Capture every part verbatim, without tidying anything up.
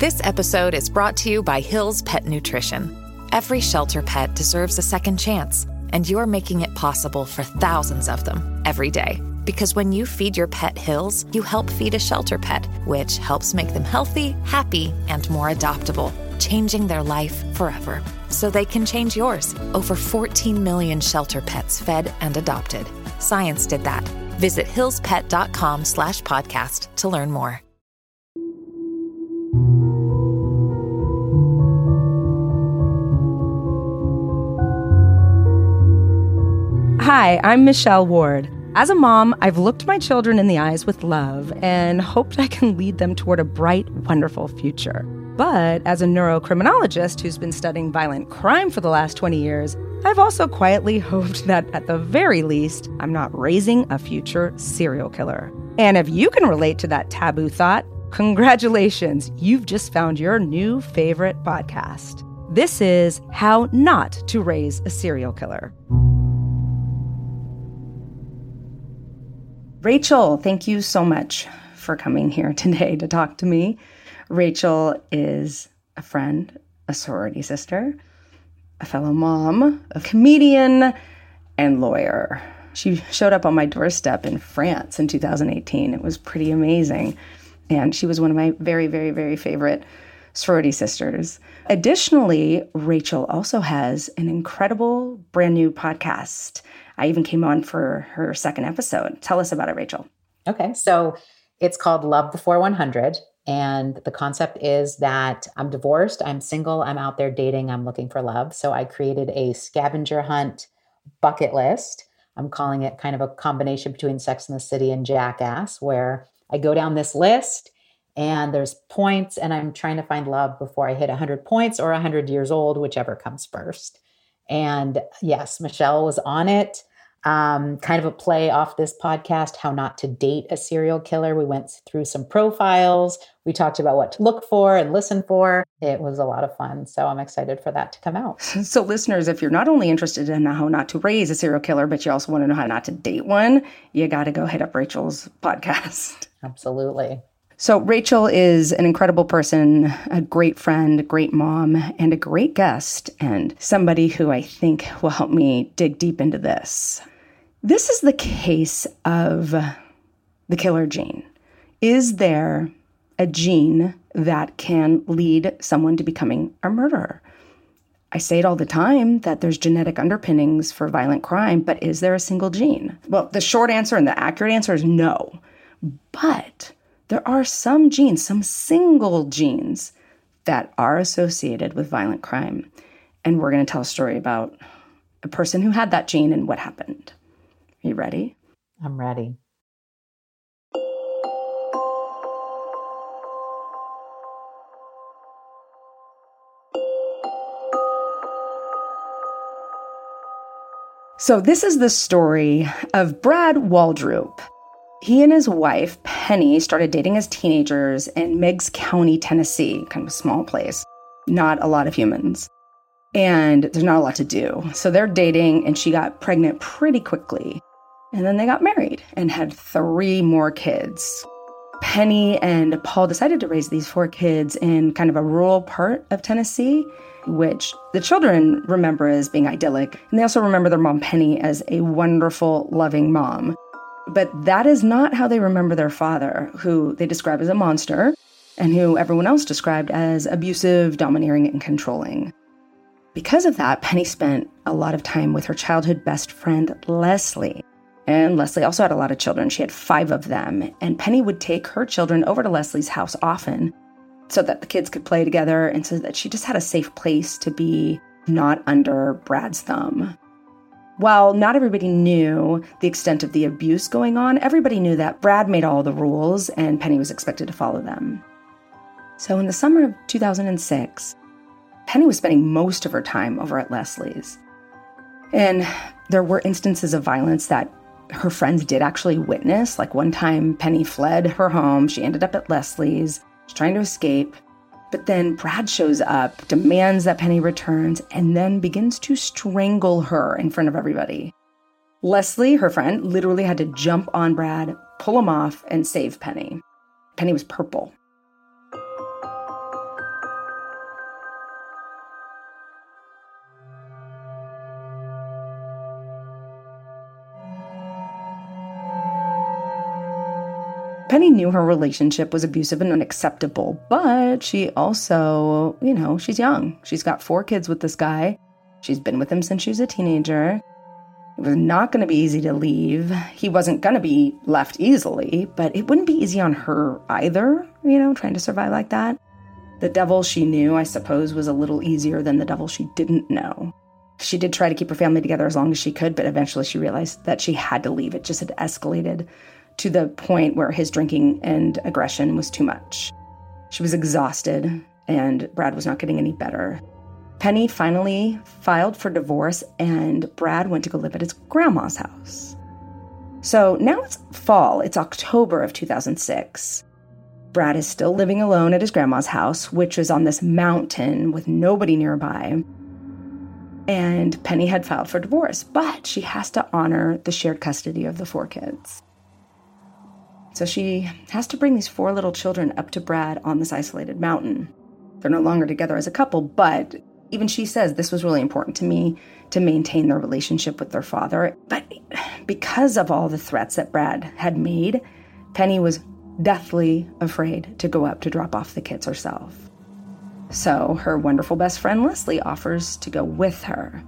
This episode is brought to you by Hill's Pet Nutrition. Every shelter pet deserves a second chance, and you're making it possible for thousands of them every day. Because when you feed your pet Hill's, you help feed a shelter pet, which helps make them healthy, happy, and more adoptable, changing their life forever. So they can change yours. Over fourteen million shelter pets fed and adopted. Science did that. Visit hillspet.com slash podcast to learn more. Hi, I'm Michelle Ward. As a mom, I've looked my children in the eyes with love and hoped I can lead them toward a bright, wonderful future. But as a neurocriminologist who's been studying violent crime for the last twenty years, I've also quietly hoped that at the very least, I'm not raising a future serial killer. And if you can relate to that taboo thought, congratulations, you've just found your new favorite podcast. This is How Not to Raise a Serial Killer. Rachel, thank you so much for coming here today to talk to me. Rachel is a friend, a sorority sister, a fellow mom, a comedian, and lawyer. She showed up on my doorstep in France in two thousand eighteen. It was pretty amazing. And she was one of my very, very, very favorite sorority sisters. Additionally, Rachel also has an incredible brand new podcast. I even came on for her second episode. Tell us about it, Rachel. Okay, so it's called Love Before one hundred. And the concept is that I'm divorced, I'm single, I'm out there dating, I'm looking for love. So I created a scavenger hunt bucket list. I'm calling it kind of a combination between Sex and the City and Jackass, where I go down this list and there's points and I'm trying to find love before I hit one hundred points or one hundred years old, whichever comes first. And yes, Michelle was on it. Um, kind of a play off this podcast, How Not to Date a Serial Killer. We went through some profiles. We talked about what to look for and listen for. It was a lot of fun. So I'm excited for that to come out. So listeners, if you're not only interested in how not to raise a serial killer, but you also want to know how not to date one, you got to go hit up Rachel's podcast. Absolutely. So Rachel is an incredible person, a great friend, a great mom, and a great guest, and somebody who I think will help me dig deep into this. This is the case of the killer gene. Is there a gene that can lead someone to becoming a murderer? I say it all the time that there's genetic underpinnings for violent crime, but is there a single gene? Well, the short answer and the accurate answer is no. But there are some genes, some single genes that are associated with violent crime. And we're going to tell a story about a person who had that gene and what happened. Are you ready? I'm ready. So this is the story of Brad Waldrop. He and his wife, Penny, started dating as teenagers in Meigs County, Tennessee, kind of a small place, not a lot of humans. And there's not a lot to do. So they're dating, and she got pregnant pretty quickly. And then they got married and had three more kids. Penny and Paul decided to raise these four kids in kind of a rural part of Tennessee, which the children remember as being idyllic. And they also remember their mom, Penny, as a wonderful, loving mom. But that is not how they remember their father, who they describe as a monster, and who everyone else described as abusive, domineering, and controlling. Because of that, Penny spent a lot of time with her childhood best friend, Leslie. And Leslie also had a lot of children. She had five of them. And Penny would take her children over to Leslie's house often so that the kids could play together and so that she just had a safe place to be not under Brad's thumb. While not everybody knew the extent of the abuse going on, everybody knew that Brad made all the rules and Penny was expected to follow them. So in the summer of two thousand six, Penny was spending most of her time over at Leslie's. And there were instances of violence that her friends did actually witness. Like one time, Penny fled her home. She ended up at Leslie's. She's trying to escape. But then Brad shows up, demands that Penny returns, and then begins to strangle her in front of everybody. Leslie, her friend, literally had to jump on Brad, pull him off, and save Penny. Penny was purple. Penny knew her relationship was abusive and unacceptable, but she also, you know, she's young. She's got four kids with this guy. She's been with him since she was a teenager. It was not going to be easy to leave. He wasn't going to be left easily, but it wouldn't be easy on her either, you know, trying to survive like that. The devil she knew, I suppose, was a little easier than the devil she didn't know. She did try to keep her family together as long as she could, but eventually she realized that she had to leave. It just had escalated to the point where his drinking and aggression was too much. She was exhausted, and Brad was not getting any better. Penny finally filed for divorce, and Brad went to go live at his grandma's house. So now it's fall. It's October of two thousand six. Brad is still living alone at his grandma's house, which is on this mountain with nobody nearby. And Penny had filed for divorce, but she has to honor the shared custody of the four kids. So she has to bring these four little children up to Brad on this isolated mountain. They're no longer together as a couple, but even she says this was really important to me to maintain their relationship with their father. But because of all the threats that Brad had made, Penny was deathly afraid to go up to drop off the kids herself. So her wonderful best friend Leslie offers to go with her.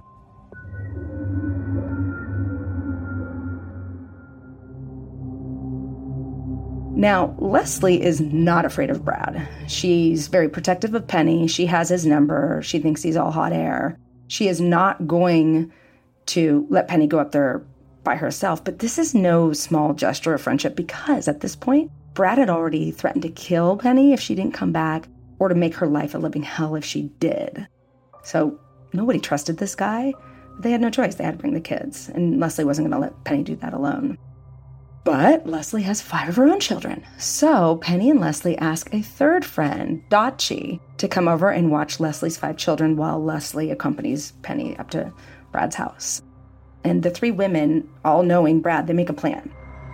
Now, Leslie is not afraid of Brad. She's very protective of Penny. She has his number. She thinks he's all hot air. She is not going to let Penny go up there by herself. But this is no small gesture of friendship because at this point, Brad had already threatened to kill Penny if she didn't come back or to make her life a living hell if she did. So nobody trusted this guy. They had no choice. They had to bring the kids. And Leslie wasn't going to let Penny do that alone. But Leslie has five of her own children. So Penny and Leslie ask a third friend, Dotchie, to come over and watch Leslie's five children while Leslie accompanies Penny up to Brad's house. And the three women, all knowing Brad, they make a plan.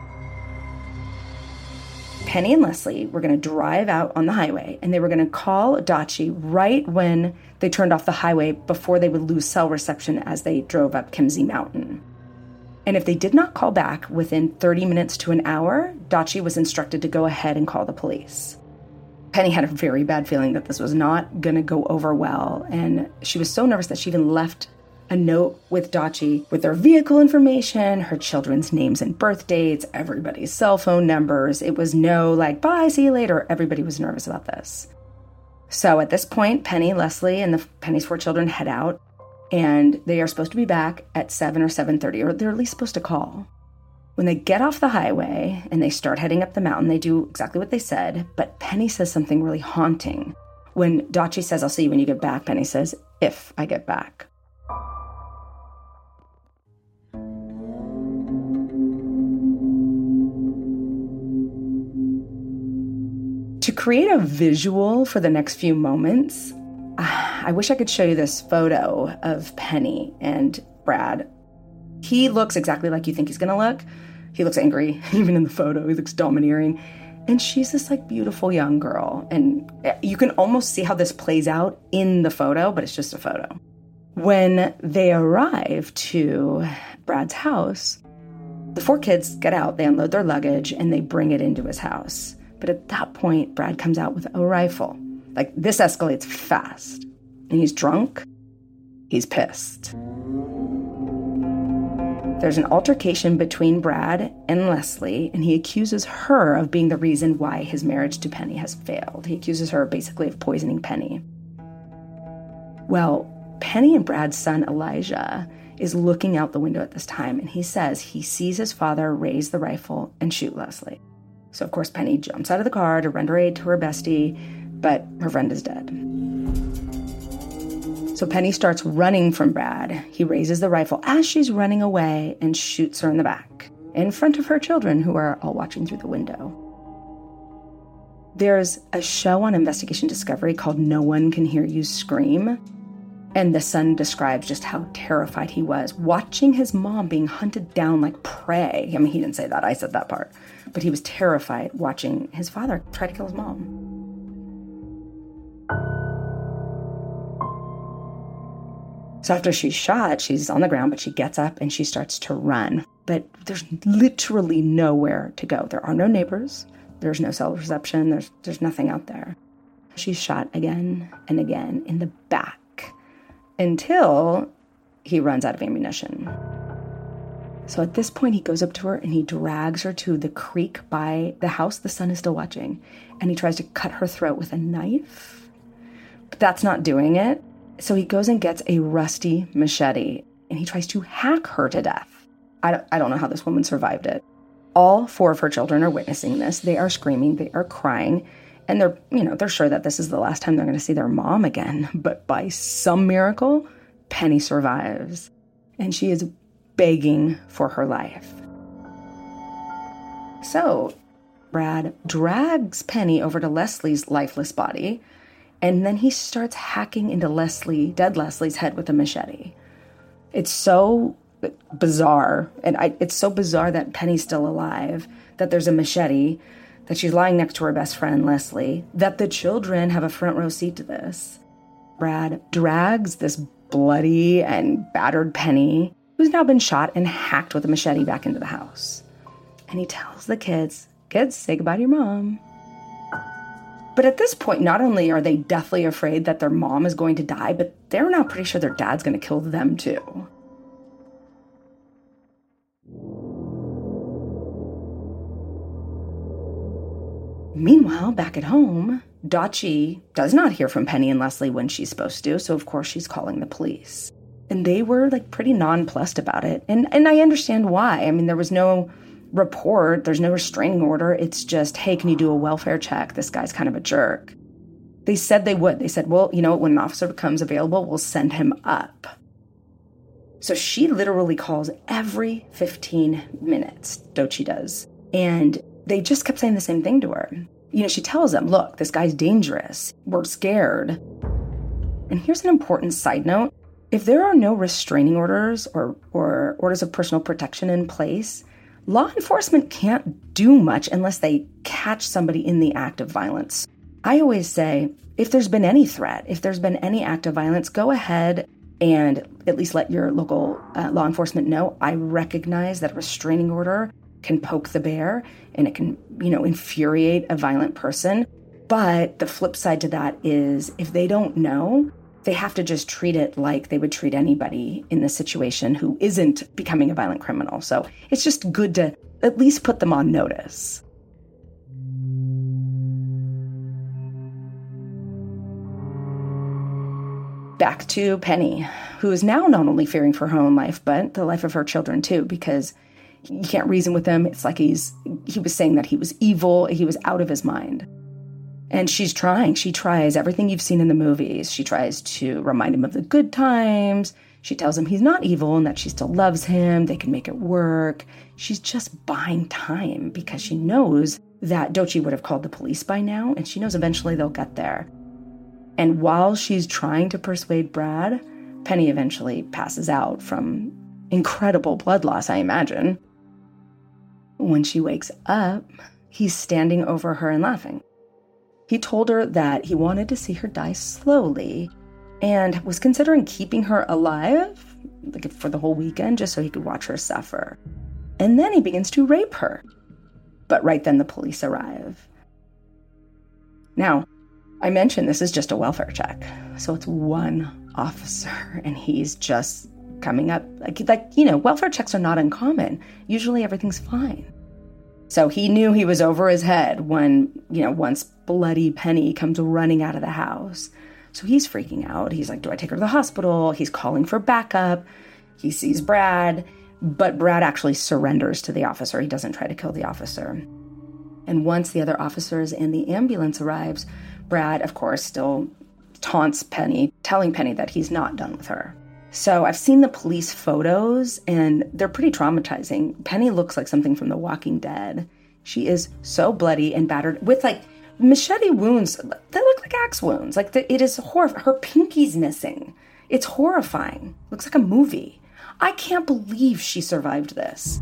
Penny and Leslie were going to drive out on the highway, and they were going to call Dotchie right when they turned off the highway before they would lose cell reception as they drove up Kimsey Mountain. And if they did not call back within thirty minutes to an hour, Dotchie was instructed to go ahead and call the police. Penny had a very bad feeling that this was not going to go over well, and she was so nervous that she even left a note with Dotchie with their vehicle information, her children's names and birth dates, everybody's cell phone numbers. It was no like, bye, see you later. Everybody was nervous about this. So at this point, Penny, Leslie, and the Penny's four children head out. And they are supposed to be back at seven or seven thirty, or they're at least supposed to call. When they get off the highway and they start heading up the mountain, they do exactly what they said, but Penny says something really haunting. When Dotchie says, I'll see you when you get back, Penny says, if I get back. To create a visual for the next few moments, I wish I could show you this photo of Penny and Brad. He looks exactly like you think he's going to look. He looks angry, even in the photo. He looks domineering. And she's this like beautiful young girl. And you can almost see how this plays out in the photo, but it's just a photo. When they arrive to Brad's house, the four kids get out, they unload their luggage, and they bring it into his house. But at that point, Brad comes out with a rifle. Like, this escalates fast. And he's drunk. He's pissed. There's an altercation between Brad and Leslie, and he accuses her of being the reason why his marriage to Penny has failed. He accuses her basically of poisoning Penny. Well, Penny and Brad's son, Elijah, is looking out the window at this time, and he says he sees his father raise the rifle and shoot Leslie. So, of course, Penny jumps out of the car to render aid to her bestie, but her friend is dead. So Penny starts running from Brad. He raises the rifle as she's running away and shoots her in the back, in front of her children who are all watching through the window. There's a show on Investigation Discovery called No One Can Hear You Scream, and the son describes just how terrified he was watching his mom being hunted down like prey. I mean, he didn't say that, I said that part. But he was terrified watching his father try to kill his mom. So after she's shot, she's on the ground, but she gets up and she starts to run. But there's literally nowhere to go. There are no neighbors. There's no cell reception. There's, there's nothing out there. She's shot again and again in the back until he runs out of ammunition. So at this point, he goes up to her and he drags her to the creek by the house. The son is still watching. And he tries to cut her throat with a knife. But that's not doing it. So he goes and gets a rusty machete and he tries to hack her to death. I don't, I don't know how this woman survived it. All four of her children are witnessing this. They are screaming. They are crying. And they're, you know, they're sure that this is the last time they're going to see their mom again. But by some miracle, Penny survives. And she is begging for her life. So Brad drags Penny over to Leslie's lifeless body, and then he starts hacking into Leslie, dead Leslie's head with a machete. It's so bizarre, and I, it's so bizarre that Penny's still alive, that there's a machete, that she's lying next to her best friend, Leslie, that the children have a front row seat to this. Brad drags this bloody and battered Penny, who's now been shot and hacked with a machete, back into the house. And he tells the kids, kids, say goodbye to your mom. But at this point, not only are they deathly afraid that their mom is going to die, but they're now pretty sure their dad's going to kill them too. Meanwhile, back at home, Dotchie does not hear from Penny and Leslie when she's supposed to, so of course she's calling the police. And they were like pretty nonplussed about it. And and I understand why. I mean, there was no report. There's no restraining order. It's just, hey, can you do a welfare check? This guy's kind of a jerk. They said they would. They said, well, you know, when an officer becomes available, we'll send him up. So she literally calls every fifteen minutes, Dotchie does. And they just kept saying the same thing to her. You know, she tells them, look, this guy's dangerous. We're scared. And here's an important side note. If there are no restraining orders or, or orders of personal protection in place, law enforcement can't do much unless they catch somebody in the act of violence. I always say, if there's been any threat, if there's been any act of violence, go ahead and at least let your local uh, law enforcement know. I recognize that a restraining order can poke the bear and it can, you know, infuriate a violent person. But the flip side to that is if they don't know, they have to just treat it like they would treat anybody in this situation who isn't becoming a violent criminal. So it's just good to at least put them on notice. Back to Penny, who is now not only fearing for her own life, but the life of her children too, because you can't reason with him. It's like he's he was saying that he was evil. He was out of his mind. And she's trying. She tries everything you've seen in the movies. She tries to remind him of the good times. She tells him he's not evil and that she still loves him. They can make it work. She's just buying time because she knows that Dotchie would have called the police by now, and she knows eventually they'll get there. And while she's trying to persuade Brad, Penny eventually passes out from incredible blood loss, I imagine. When she wakes up, he's standing over her and laughing. He told her that he wanted to see her die slowly and was considering keeping her alive, like for the whole weekend, just so he could watch her suffer. And then he begins to rape her. But right then the police arrive. Now, I mentioned this is just a welfare check. So it's one officer and he's just coming up. Like, like you know, welfare checks are not uncommon. Usually everything's fine. So he knew he was over his head when, you know, once bloody Penny comes running out of the house. So he's freaking out. He's like, do I take her to the hospital? He's calling for backup. He sees Brad, but Brad actually surrenders to the officer. He doesn't try to kill the officer. And once the other officers and the ambulance arrives, Brad, of course, still taunts Penny, telling Penny that he's not done with her. So I've seen the police photos, and they're pretty traumatizing. Penny looks like something from The Walking Dead. She is so bloody and battered with, like, machete wounds. They look like axe wounds. Like, the, it is horrifying. Her pinky's missing. It's horrifying. Looks like a movie. I can't believe she survived this.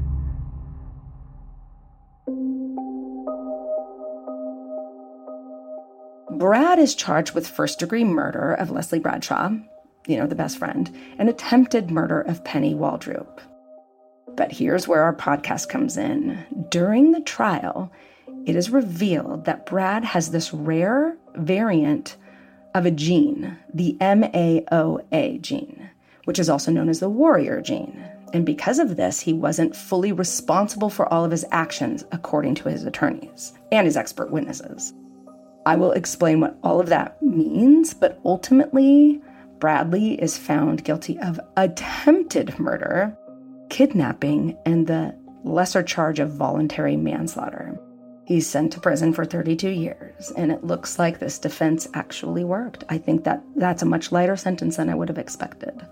Brad is charged with first-degree murder of Leslie Bradshaw, you know, the best friend, and attempted murder of Penny Waldroup. But here's where our podcast comes in. During the trial, it is revealed that Brad has this rare variant of a gene, the M A O A gene, which is also known as the warrior gene. And because of this, he wasn't fully responsible for all of his actions, according to his attorneys and his expert witnesses. I will explain what all of that means, but ultimately, Bradley is found guilty of attempted murder, kidnapping, and the lesser charge of voluntary manslaughter. He's sent to prison for thirty-two years, and it looks like this defense actually worked. I think that that's a much lighter sentence than I would have expected.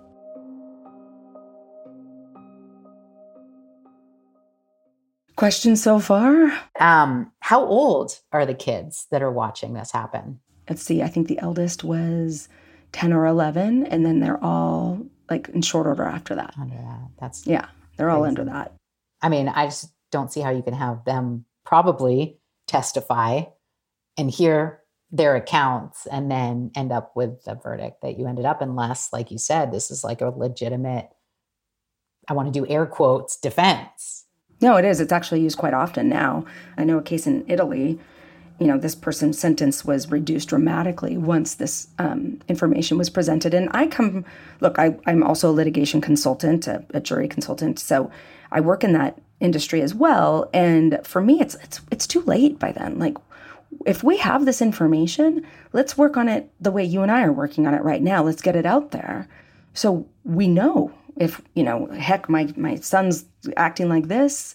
Questions so far? Um, how old are the kids that are watching this happen? Let's see, I think the eldest was ten or eleven, and then they're all like in short order after that. Under that. That's yeah, they're all crazy. under that. I mean, I just don't see how you can have them probably testify and hear their accounts and then end up with the verdict that you ended up, unless, like you said, this is like a legitimate, I want to do air quotes, defense. No, it is. It's actually used quite often now. I know a case in Italy, you know, this person's sentence was reduced dramatically once this um, information was presented. And I come, look, I, I'm also a litigation consultant, a, a jury consultant. So I work in that industry as well. And for me, it's it's it's too late by then. Like, if we have this information, let's work on it the way you and I are working on it right now. Let's get it out there. So we know if, you know, heck, my my son's acting like this,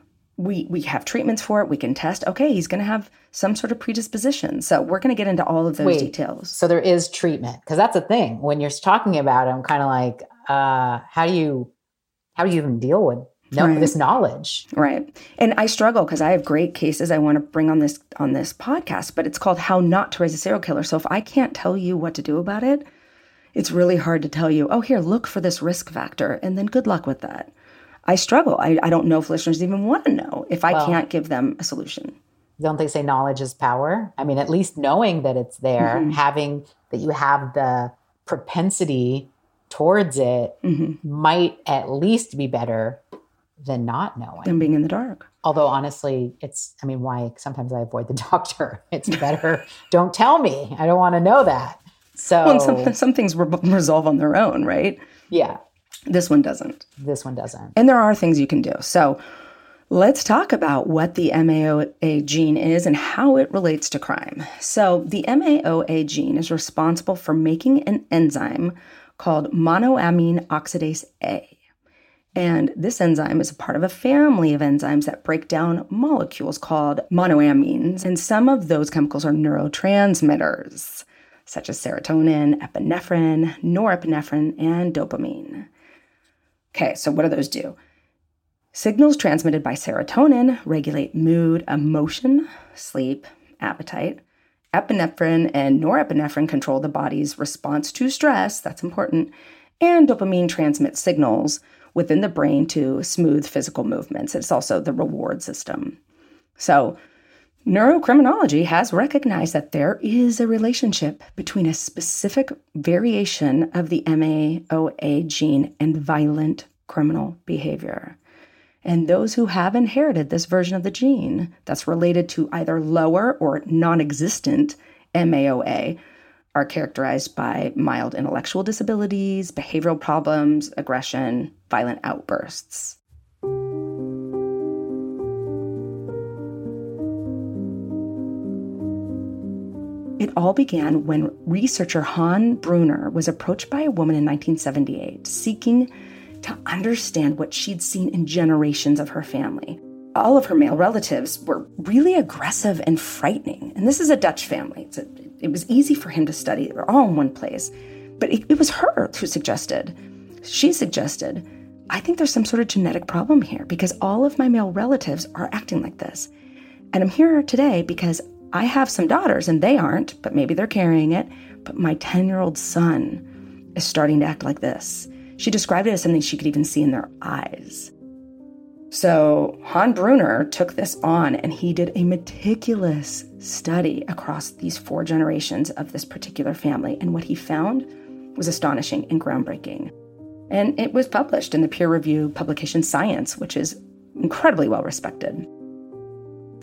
we we have treatments for it. We can test, okay, he's going to have some sort of predisposition. So we're going to get into all of those Wait, details. So there is treatment, because that's the thing. When you're talking about it, I'm kind of like, uh, how do you, how do you even deal with no, right. this knowledge? Right. And I struggle because I have great cases I want to bring on this on this podcast, but it's called How Not to Raise a Serial Killer. So if I can't tell you what to do about it, it's really hard to tell you, oh, here, look for this risk factor, and then good luck with that. I struggle. I, I don't know if listeners even want to know if I well, can't give them a solution. Don't they say knowledge is power? I mean, at least knowing that it's there, mm-hmm. having that you have the propensity towards it mm-hmm. might at least be better than not knowing. Than being in the dark. Although honestly, it's, I mean, why sometimes I avoid the doctor. It's better. Don't tell me. I don't want to know that. So well, some, some things re- resolve on their own, right? Yeah. This one doesn't. This one doesn't. And there are things you can do. So let's talk about what the M A O A gene is and how it relates to crime. So the M A O A gene is responsible for making an enzyme called monoamine oxidase A. And this enzyme is a part of a family of enzymes that break down molecules called monoamines. And some of those chemicals are neurotransmitters, such as serotonin, epinephrine, norepinephrine, and dopamine. Okay, so what do those do? Signals transmitted by serotonin regulate mood, emotion, sleep, appetite. Epinephrine and norepinephrine control the body's response to stress, that's important, and dopamine transmits signals within the brain to smooth physical movements. It's also the reward system. So neurocriminology has recognized that there is a relationship between a specific variation of the M A O A gene and violent criminal behavior. And those who have inherited this version of the gene that's related to either lower or non-existent M A O A are characterized by mild intellectual disabilities, behavioral problems, aggression, violent outbursts. It all began when researcher Han Bruner was approached by a woman in nineteen seventy-eight seeking to understand what she'd seen in generations of her family. All of her male relatives were really aggressive and frightening. And this is a Dutch family. It's a, it was easy for him to study. They're all in one place. But it, it was her who suggested, she suggested, I think there's some sort of genetic problem here because all of my male relatives are acting like this. And I'm here today because I have some daughters and they aren't, but maybe they're carrying it. But my ten-year-old son is starting to act like this. She described it as something she could even see in their eyes. So Han Bruner took this on and he did a meticulous study across these four generations of this particular family. And what he found was astonishing and groundbreaking. And it was published in the peer-reviewed publication Science, which is incredibly well respected.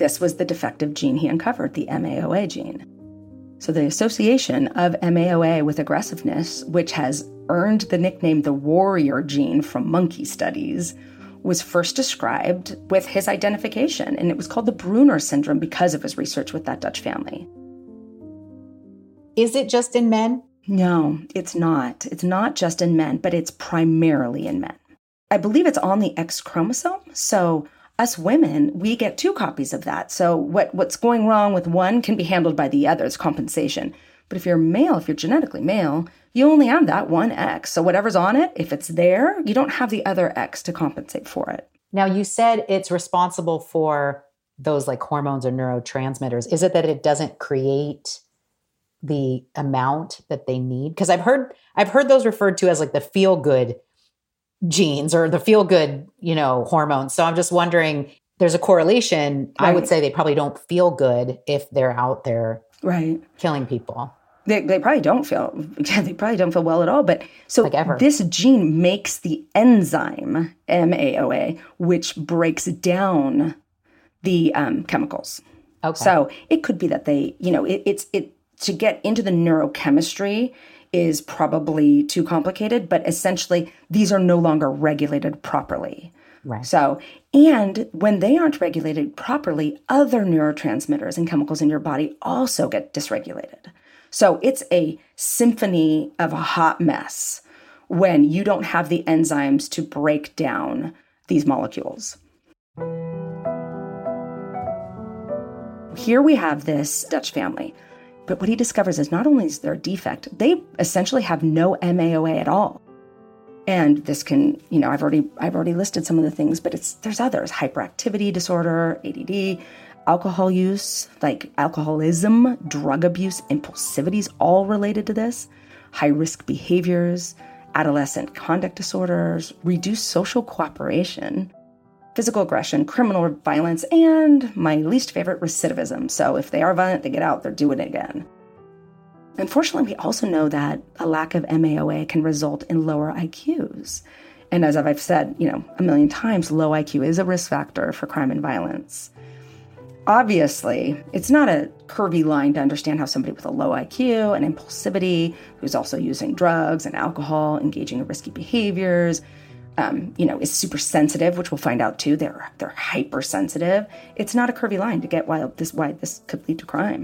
this was the defective gene he uncovered, the M A O A gene. So the association of M A O A with aggressiveness, which has earned the nickname the warrior gene from monkey studies, was first described with his identification, and it was called the Brunner syndrome because of his research with that Dutch family. Is it just in men? No, it's not. It's not just in men, but it's primarily in men. I believe it's on the X chromosome, so us women, we get two copies of that. So what, what's going wrong with one can be handled by the other. It's compensation. But if you're male, if you're genetically male, you only have that one X. So whatever's on it, if it's there, you don't have the other X to compensate for it. Now, you said it's responsible for those like hormones or neurotransmitters. Is it that it doesn't create the amount that they need? Because I've heard I've heard those referred to as like the feel-good genes or the feel-good, you know, hormones. So I'm just wondering, there's a correlation. Right. I would say they probably don't feel good if they're out there right. killing people. They, they probably don't feel, they probably don't feel well at all. But so like ever. This gene makes the enzyme M A O A, which breaks down the um, chemicals. Okay. So it could be that they, you know, it, it's, it, to get into the neurochemistry is probably too complicated, but essentially these are no longer regulated properly. Right. So, and when they aren't regulated properly, other neurotransmitters and chemicals in your body also get dysregulated. So it's a symphony of a hot mess when you don't have the enzymes to break down these molecules. Here we have this Dutch family. But what he discovers is not only is there a defect, they essentially have no M A O A at all. And this can, you know, I've already I've already listed some of the things, but it's there's others. Hyperactivity disorder, A D D, alcohol use, like alcoholism, drug abuse, impulsivity is all related to this. High-risk behaviors, adolescent conduct disorders, reduced social cooperation, physical aggression, criminal violence, and my least favorite, recidivism. So if they are violent, they get out, they're doing it again. Unfortunately, we also know that a lack of M A O A can result in lower I Qs. And as I've said, you know, a million times, low I Q is a risk factor for crime and violence. Obviously, it's not a curvy line to understand how somebody with a low I Q and impulsivity, who's also using drugs and alcohol, engaging in risky behaviors, Um, you know, is super sensitive, which we'll find out too. They're they're hypersensitive. It's not a curvy line to get why this why this could lead to crime.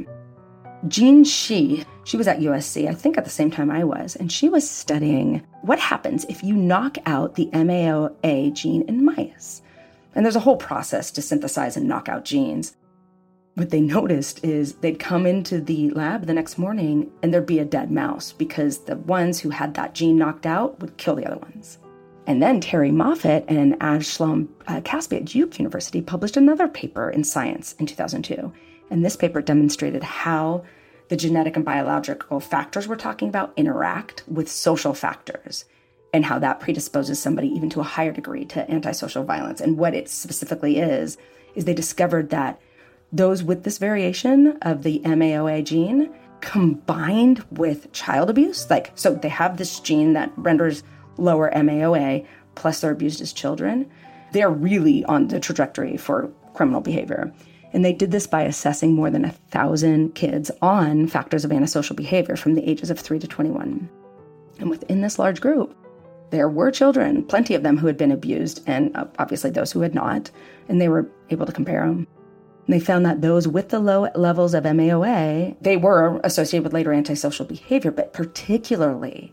Jean Shi, she was at U S C, I think at the same time I was, and she was studying what happens if you knock out the M A O A gene in mice. And there's a whole process to synthesize and knock out genes. What they noticed is they'd come into the lab the next morning and there'd be a dead mouse because the ones who had that gene knocked out would kill the other ones. And then Terry Moffat and Ashlam uh, Caspi at Duke University published another paper in Science in two thousand two. And this paper demonstrated how the genetic and biological factors we're talking about interact with social factors and how that predisposes somebody even to a higher degree to antisocial violence. And what it specifically is, is they discovered that those with this variation of the M A O A gene combined with child abuse, like, so they have this gene that renders lower M A O A, plus they're abused as children, they're really on the trajectory for criminal behavior. And they did this by assessing more than a thousand kids on factors of antisocial behavior from the ages of three to twenty-one. And within this large group, there were children, plenty of them who had been abused, and obviously those who had not, and they were able to compare them. And they found that those with the low levels of M A O A, they were associated with later antisocial behavior, but particularly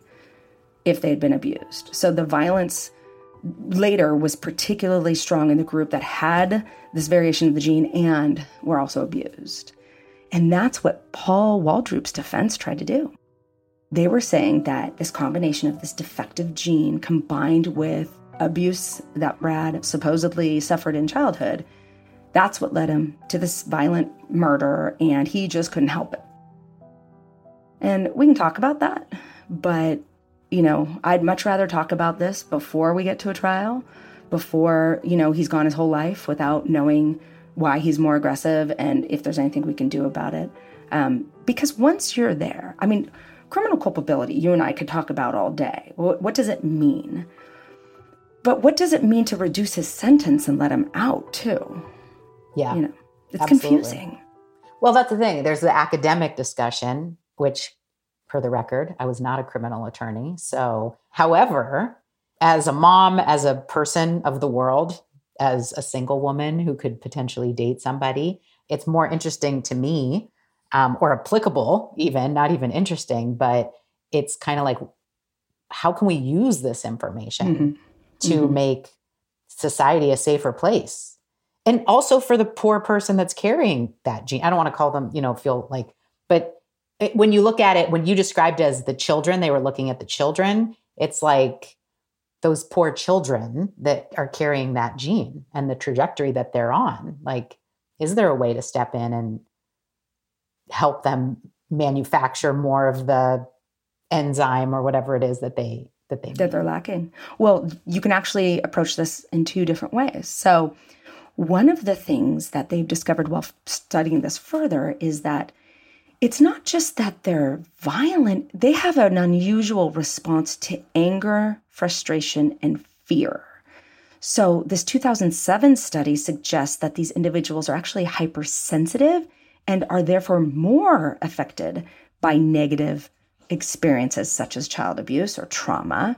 if they had been abused. So the violence later was particularly strong in the group that had this variation of the gene and were also abused. And that's what Paul Waldrop's defense tried to do. They were saying that this combination of this defective gene combined with abuse that Brad supposedly suffered in childhood, that's what led him to this violent murder, and he just couldn't help it. And we can talk about that, but you know, I'd much rather talk about this before we get to a trial, before, you know, he's gone his whole life without knowing why he's more aggressive and if there's anything we can do about it. Um, because once you're there, I mean, criminal culpability, you and I could talk about all day. What, what does it mean? But what does it mean to reduce his sentence and let him out, too? Yeah. You know, It's Absolutely. confusing. Well, that's the thing. There's the academic discussion, which, for the record, I was not a criminal attorney. So, however, as a mom, as a person of the world, as a single woman who could potentially date somebody, it's more interesting to me, um, or applicable even, not even interesting, but it's kind of like, how can we use this information Mm-hmm. to Mm-hmm. make society a safer place? And also for the poor person that's carrying that gene. I don't want to call them, you know, feel like, but it, when you look at it, when you described as the children, they were looking at the children, it's like those poor children that are carrying that gene and the trajectory that they're on. Like, is there a way to step in and help them manufacture more of the enzyme or whatever it is that they that they that they're lacking? Well, you can actually approach this in two different ways. So one of the things that they've discovered while studying this further is that it's not just that they're violent, they have an unusual response to anger, frustration, and fear. So this two thousand seven study suggests that these individuals are actually hypersensitive and are therefore more affected by negative experiences such as child abuse or trauma.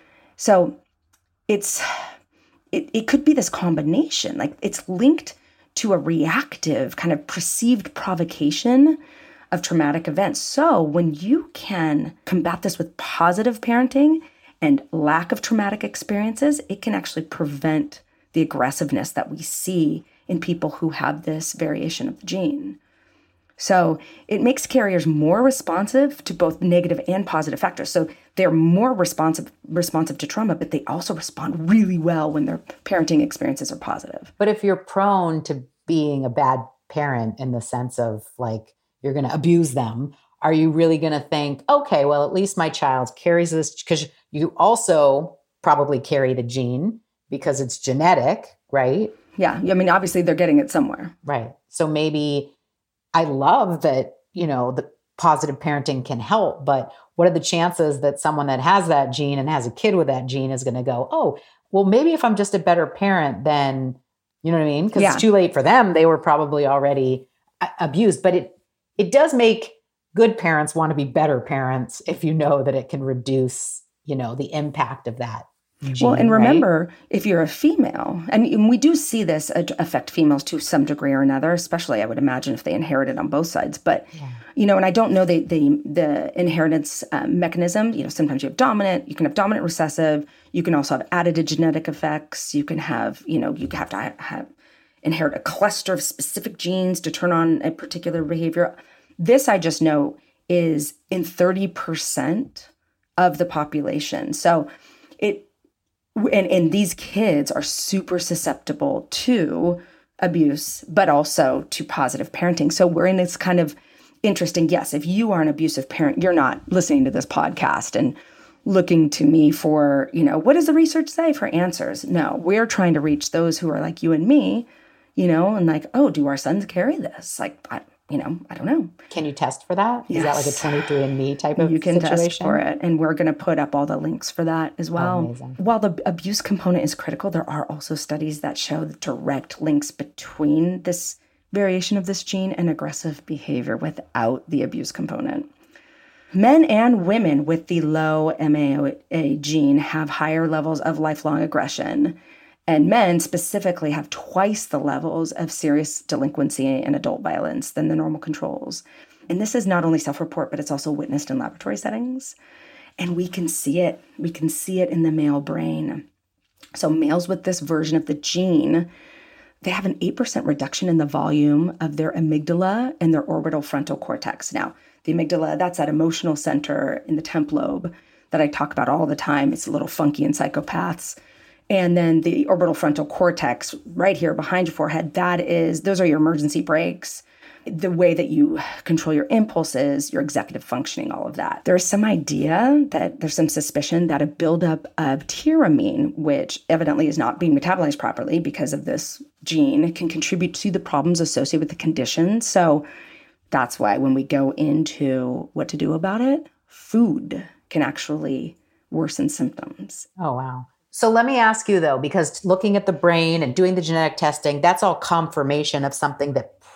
So it's it, it could be this combination, like it's linked to a reactive kind of perceived provocation of traumatic events. So when you can combat this with positive parenting and lack of traumatic experiences, it can actually prevent the aggressiveness that we see in people who have this variation of the gene. So it makes carriers more responsive to both negative and positive factors. So they're more responsive responsive to trauma, but they also respond really well when their parenting experiences are positive. But if you're prone to being a bad parent in the sense of like, you're going to abuse them, are you really going to think, okay, well, at least my child carries this? Because you also probably carry the gene because it's genetic, right? Yeah. I mean, obviously they're getting it somewhere. Right. So maybe I love that, you know, the positive parenting can help, but what are the chances that someone that has that gene and has a kid with that gene is going to go, oh, well, maybe if I'm just a better parent, then, you know what I mean? Because Yeah. it's too late for them. They were probably already a- abused, but it, it does make good parents want to be better parents if you know that it can reduce, you know, the impact of that gene, Well, and right? remember, if you're a female, and we do see this affect females to some degree or another, especially I would imagine if they inherit it on both sides. But, Yeah. you know, and I don't know the the, the inheritance um, mechanism. You know, sometimes you have dominant, you can have dominant recessive. You can also have added genetic effects. You can have, you know, you have to have, have inherit a cluster of specific genes to turn on a particular behavior. This I just know is in thirty percent of the population. So it, And, and these kids are super susceptible to abuse, but also to positive parenting. So we're in this kind of interesting, yes, if you are an abusive parent, you're not listening to this podcast and looking to me for, you know, what does the research say for answers? No, we're trying to reach those who are like you and me, you know, and like, oh, do our sons carry this? Like, I, you know, I don't know. Can you test for that? Is that like a Yes. twenty-three and me type of You can situation? test for it. And we're going to put up all the links for that as well. Oh, amazing. While the abuse component is critical, there are also studies that show the direct links between this variation of this gene and aggressive behavior without the abuse component. Men and women with the low M A A gene have higher levels of lifelong aggression. And men specifically have twice the levels of serious delinquency and adult violence than the normal controls. And this is not only self-report, but it's also witnessed in laboratory settings. And we can see it. We can see it in the male brain. So males with this version of the gene, they have an eight percent reduction in the volume of their amygdala and their orbital frontal cortex. Now, the amygdala, that's that emotional center in the temp lobe that I talk about all the time. It's a little funky in psychopaths. And then the orbital frontal cortex right here behind your forehead, that is, those are your emergency brakes, the way that you control your impulses, your executive functioning, all of that. There's some idea that there's some suspicion that a buildup of tyramine, which evidently is not being metabolized properly because of this gene, can contribute to the problems associated with the condition. So that's why when we go into what to do about it, food can actually worsen symptoms. Oh, wow. So let me ask you though, because looking at the brain and doing the genetic testing, that's all confirmation of something that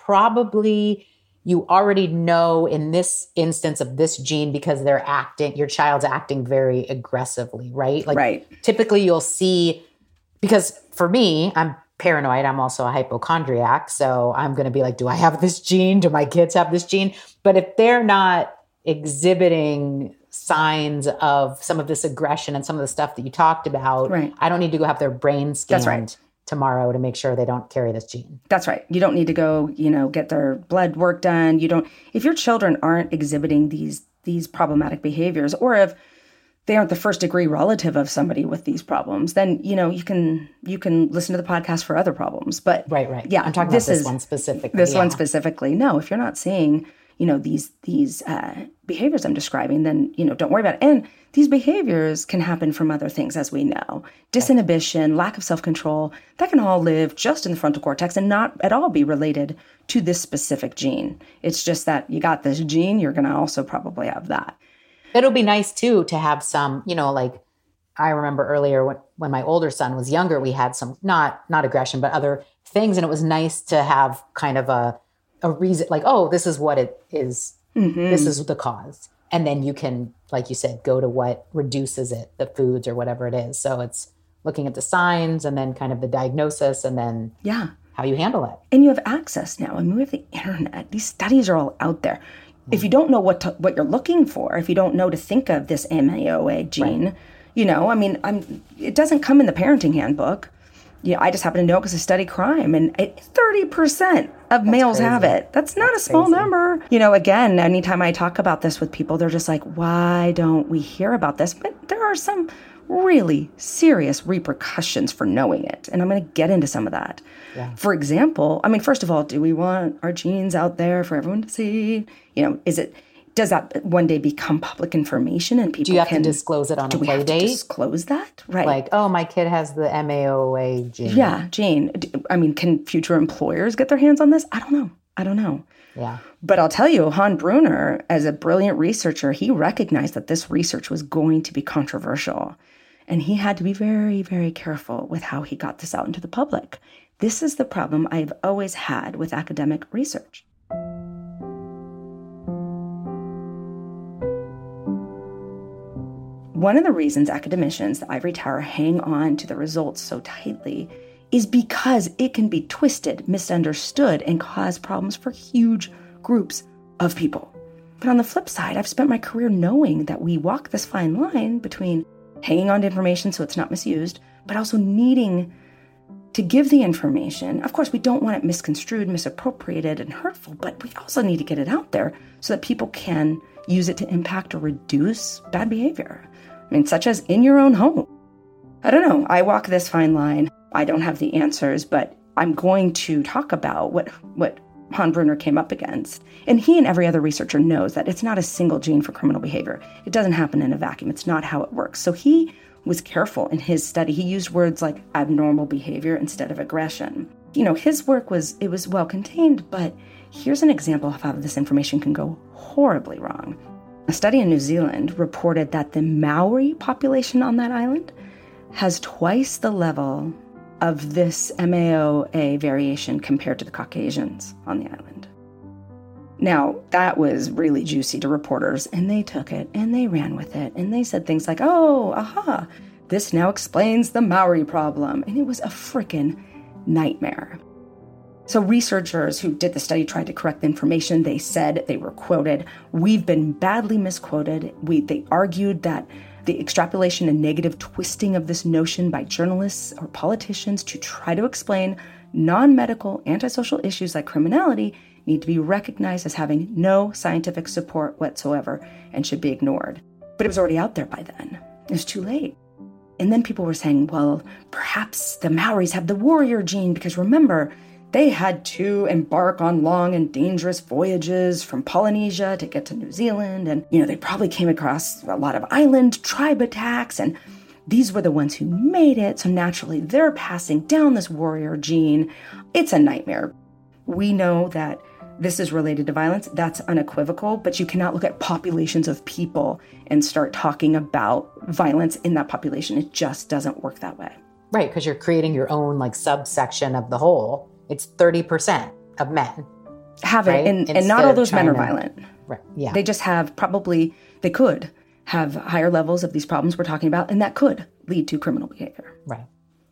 probably, you already know in this instance of this gene because they're acting, your child's acting very aggressively, right? Like right. typically you'll see, because for me, I'm paranoid. I'm also a hypochondriac. So I'm going to be like, do I have this gene? Do my kids have this gene? But if they're not exhibiting signs of some of this aggression and some of the stuff that you talked about, right. I don't need to go have their brain scanned That's right. tomorrow to make sure they don't carry this gene. That's right. You don't need to go, you know, get their blood work done. You don't, if your children aren't exhibiting these, these problematic behaviors, or if they aren't the first degree relative of somebody with these problems, then, you know, you can, you can listen to the podcast for other problems. But right, right. Yeah, I'm talking this about this is, one specifically. This yeah. one specifically. No, if you're not seeing, you know, these, these uh, behaviors I'm describing, then, you know, don't worry about it. And these behaviors can happen from other things, as we know. Disinhibition, lack of self-control, that can all live just in the frontal cortex and not at all be related to this specific gene. It's just that you got this gene, you're going to also probably have that. It'll be nice too to have some, you know, like I remember earlier when, when my older son was younger, we had some, not, not aggression, but other things. And it was nice to have kind of a, a reason, like, oh, this is what it is. Mm-hmm. This is the cause. And then you can, like you said, go to what reduces it, the foods or whatever it is. So it's looking at the signs and then kind of the diagnosis and then yeah, how you handle it. And you have access now. I mean, we have the internet. These studies are all out there. Mm-hmm. If you don't know what to, what you're looking for, if you don't know to think of this M A O A gene, right. you know, I mean, I'm, it doesn't come in the parenting handbook. Yeah, I just happen to know because I study crime, and thirty percent of That's males crazy. Have it. That's not That's a small crazy. Number. You know, again, anytime I talk about this with people, they're just like, why don't we hear about this? But there are some really serious repercussions for knowing it, and I'm going to get into some of that. Yeah. For example, I mean, first of all, do we want our genes out there for everyone to see? You know, is it... Does that one day become public information and people do you have can, to disclose it on do a we play have date? To disclose that? Right. Like, oh, my kid has the M A O A gene. Yeah, gene. I mean, can future employers get their hands on this? I don't know. I don't know. Yeah. But I'll tell you, Han Bruner, as a brilliant researcher, he recognized that this research was going to be controversial. And he had to be very, very careful with how he got this out into the public. This is the problem I've always had with academic research. One of the reasons academicians, the ivory tower, hang on to the results so tightly is because it can be twisted, misunderstood, and cause problems for huge groups of people. But on the flip side, I've spent my career knowing that we walk this fine line between hanging on to information so it's not misused, but also needing to give the information. Of course, we don't want it misconstrued, misappropriated, and hurtful, but we also need to get it out there so that people can use it to impact or reduce bad behavior. I mean, such as in your own home. I don't know. I walk this fine line. I don't have the answers, but I'm going to talk about what, what Han Bruner came up against. And he and every other researcher knows that it's not a single gene for criminal behavior. It doesn't happen in a vacuum. It's not how it works. So he was careful in his study. He used words like abnormal behavior instead of aggression. You know, his work was, it was well contained, but here's an example of how this information can go horribly wrong. A study in New Zealand reported that the Maori population on that island has twice the level of this M A O A variation compared to the Caucasians on the island. Now, that was really juicy to reporters, and they took it, and they ran with it, and they said things like, oh, aha, this now explains the Maori problem. And it was a frickin' nightmare. So researchers who did the study tried to correct the information. They said, they were quoted, we've been badly misquoted. We, they argued that the extrapolation and negative twisting of this notion by journalists or politicians to try to explain non-medical antisocial issues like criminality need to be recognized as having no scientific support whatsoever and should be ignored. But it was already out there by then. It was too late. And then people were saying, well, perhaps the Maoris have the warrior gene because remember, they had to embark on long and dangerous voyages from Polynesia to get to New Zealand. And, you know, they probably came across a lot of island tribe attacks. And these were the ones who made it. So naturally, they're passing down this warrior gene. It's a nightmare. We know that this is related to violence. That's unequivocal. But you cannot look at populations of people and start talking about violence in that population. It just doesn't work that way. Right, because you're creating your own like subsection of the whole. It's thirty percent of men. have right? it. And, and Instead not all of those men are trying to- violent. Right. Yeah. They just have probably, they could have higher levels of these problems we're talking about, and that could lead to criminal behavior. Right.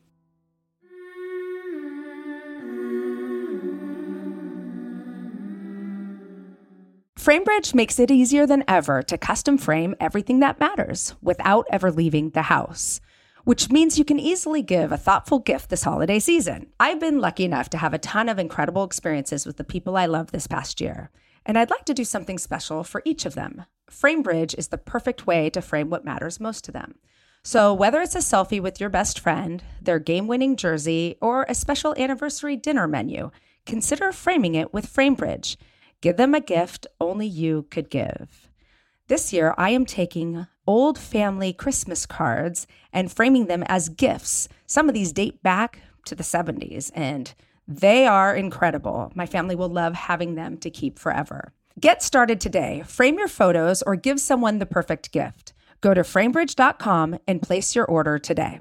FrameBridge makes it easier than ever to custom frame everything that matters without ever leaving the house, which means you can easily give a thoughtful gift this holiday season. I've been lucky enough to have a ton of incredible experiences with the people I love this past year, and I'd like to do something special for each of them. FrameBridge is the perfect way to frame what matters most to them. So whether it's a selfie with your best friend, their game-winning jersey, or a special anniversary dinner menu, consider framing it with FrameBridge. Give them a gift only you could give. This year, I am taking old family Christmas cards and framing them as gifts. Some of these date back to the seventies, and they are incredible. My family will love having them to keep forever. Get started today. Frame your photos or give someone the perfect gift. Go to framebridge dot com and place your order today.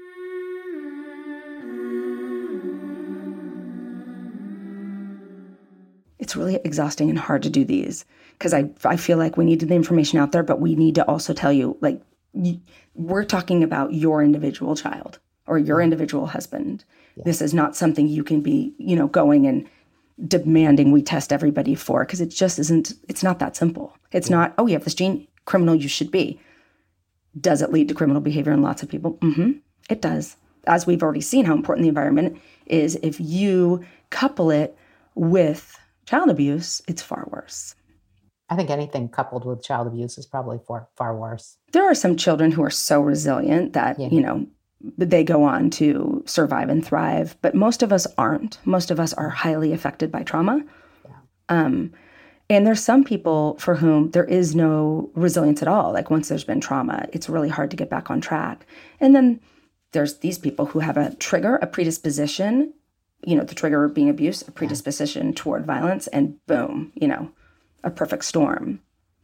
It's really exhausting and hard to do these because I, I feel like we need the information out there, but we need to also tell you, like, you, we're talking about your individual child or your individual husband. Yeah. This is not something you can be, you know, going and demanding we test everybody for, because it just isn't, it's not that simple. It's yeah. not, oh, you have this gene, criminal you should be. Does it lead to criminal behavior in lots of people? Mm-hmm. It does. As we've already seen how important the environment is, if you couple it with child abuse, it's far worse. I think anything coupled with child abuse is probably far, far worse. There are some children who are so resilient that, yeah. you know, they go on to survive and thrive, but most of us aren't. Most of us are highly affected by trauma. Yeah. Um, and there's some people for whom there is no resilience at all. Like once there's been trauma, it's really hard to get back on track. And then there's these people who have a trigger, a predisposition, you know, the trigger being abuse, a predisposition yeah. toward violence, and boom, you know, a perfect storm.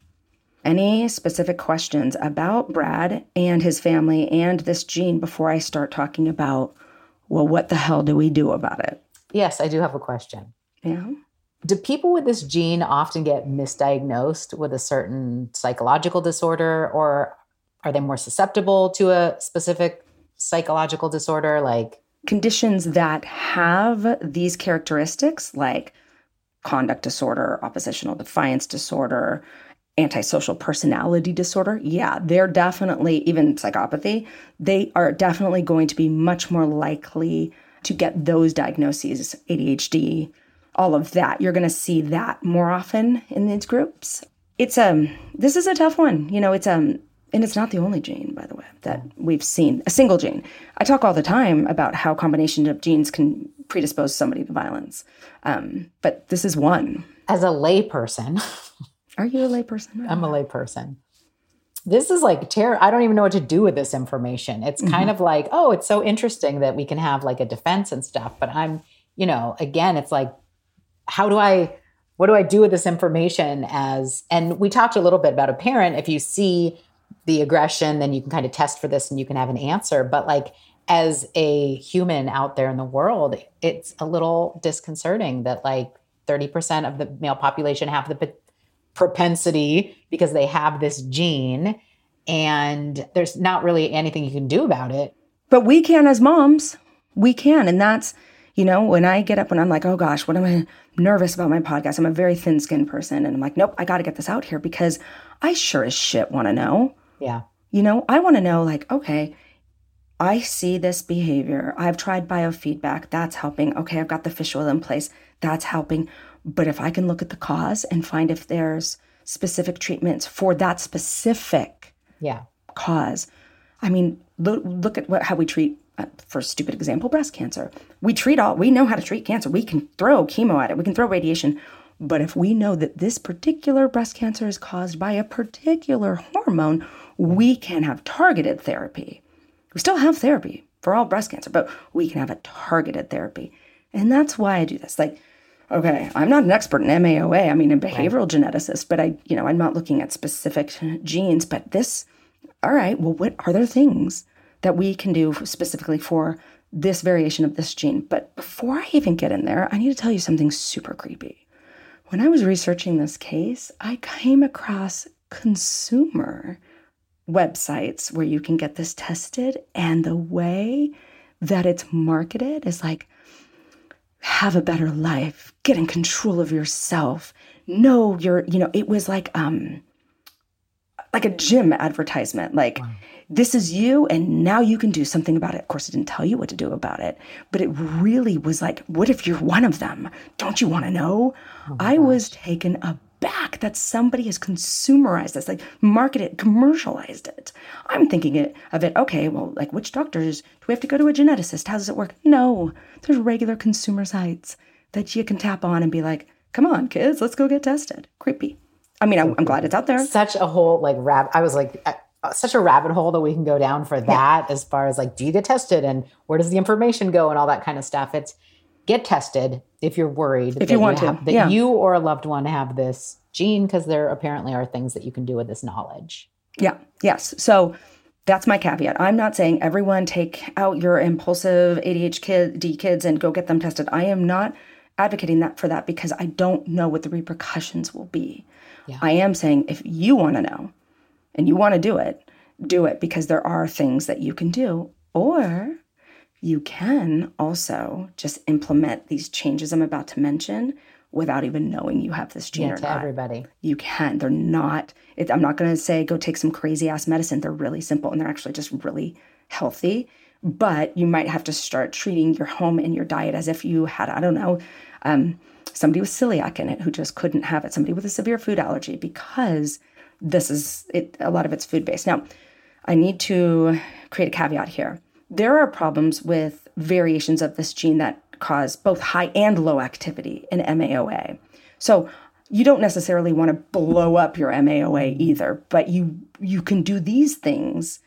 Any specific questions about Brad and his family and this gene before I start talking about, well, what the hell do we do about it? Yes, I do have a question. Yeah. Do people with this gene often get misdiagnosed with a certain psychological disorder, or are they more susceptible to a specific psychological disorder? Like conditions that have these characteristics, like conduct disorder, oppositional defiance disorder, antisocial personality disorder, yeah, they're definitely, even psychopathy, they are definitely going to be much more likely to get those diagnoses, A D H D, all of that. You're going to see that more often in these groups. It's um, this is a tough one. You know, it's um, and it's not the only gene, by the way, that we've seen, a single gene. I talk all the time about how combination of genes can predispose somebody to violence. Um, but this is one. As a layperson. Are you a layperson? I'm a layperson. This is like terror. I don't even know what to do with this information. It's kind mm-hmm. of like, oh, it's so interesting that we can have like a defense and stuff. But I'm, you know, again, it's like, how do I, what do I do with this information as, and we talked a little bit about a parent. If you see the aggression, then you can kind of test for this and you can have an answer. But like, as a human out there in the world, it's a little disconcerting that like thirty percent of the male population have the p- propensity because they have this gene, and there's not really anything you can do about it. But we can as moms. We can. And that's, you know, when I get up and I'm like, oh gosh, what am I nervous about my podcast? I'm a very thin-skinned person. And I'm like, nope, I got to get this out here because I sure as shit want to know. Yeah. You know, I want to know like, okay, I see this behavior. I've tried biofeedback. That's helping. Okay, I've got the fish oil in place. That's helping. But if I can look at the cause and find if there's specific treatments for that specific yeah. cause. I mean, look, look at what, how we treat, uh, for a stupid example, breast cancer. We treat all, we know how to treat cancer. We can throw chemo at it. We can throw radiation. But if we know that this particular breast cancer is caused by a particular hormone, we can have targeted therapy. We still have therapy for all breast cancer, but we can have a targeted therapy. And that's why I do this. Like, okay, I'm not an expert in M A O A. I mean, a behavioral right. geneticist, but I, you know, I'm not looking at specific genes, but this, all right, well, what are there things that we can do specifically for this variation of this gene? But before I even get in there, I need to tell you something super creepy. when I was researching this case, I came across consumer websites where you can get this tested, and the way that it's marketed is like, have a better life, get in control of yourself. Know your, you know, it was like um like a gym advertisement, like wow. This is you and now you can do something about it. Of course, it didn't tell you what to do about it, but it really was like, what if you're one of them? Don't you want to know? Oh I gosh. was taken aback that somebody has consumerized this, like marketed, commercialized it. I'm thinking it, of it, okay, well, like which doctors? Do we have to go to a geneticist? How does it work? No, there's regular consumer sites that you can tap on and be like, come on, kids, let's go get tested. Creepy. I mean, I'm, I'm glad it's out there. Such a whole like rabbit. I was like, uh, such a rabbit hole that we can go down for that. Yeah. As far as like, do you get tested and where does the information go and all that kind of stuff? It's get tested if you're worried if you want you to have, that yeah. you or a loved one have this gene, because there apparently are things that you can do with this knowledge. Yeah. Yes. So that's my caveat. I'm not saying everyone take out your impulsive A D H D kids and go get them tested. I am not advocating that for that because I don't know what the repercussions will be. Yeah. I am saying if you want to know and you want to do it, do it because there are things that you can do. Or you can also just implement these changes I'm about to mention without even knowing you have this gene yeah, or to not. Everybody. You can. They're not, it, I'm not going to say go take some crazy ass medicine. They're really simple and they're actually just really healthy. But you might have to start treating your home and your diet as if you had, I don't know, um, somebody with celiac in it who just couldn't have it, somebody with a severe food allergy, because this is, it. a lot of it's food-based. Now, I need to create a caveat here. There are problems with variations of this gene that cause both high and low activity in M A O A. So you don't necessarily want to blow up your M A O A either, but you you can do these things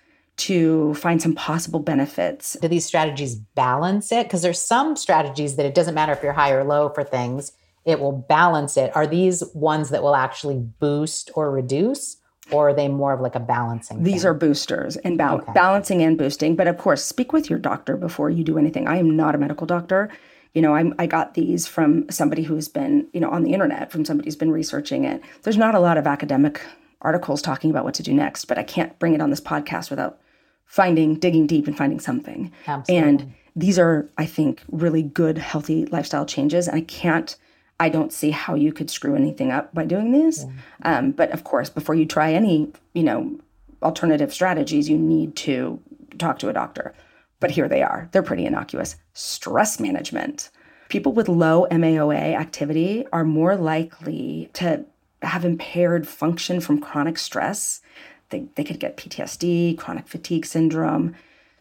to find some possible benefits. Do these strategies balance it? Because there's some strategies that it doesn't matter if you're high or low for things, it will balance it. Are these ones that will actually boost or reduce? Or are they more of like a balancing These thing? are boosters and ba- okay. balancing and boosting. But of course, speak with your doctor before you do anything. I am not a medical doctor. You know, I'm, I got these from somebody who's been, you know, on the internet, from somebody who's been researching it. There's not a lot of academic articles talking about what to do next, but I can't bring it on this podcast without finding, digging deep and finding something. Absolutely. And these are, I think, really good, healthy lifestyle changes. And I can't, I don't see how you could screw anything up by doing this. Yeah. Um, but of course, before you try any, you know, alternative strategies, you need to talk to a doctor. But here they are. They're pretty innocuous. Stress management. People with low M A O A activity are more likely to have impaired function from chronic stress. They, they could get P T S D, chronic fatigue syndrome.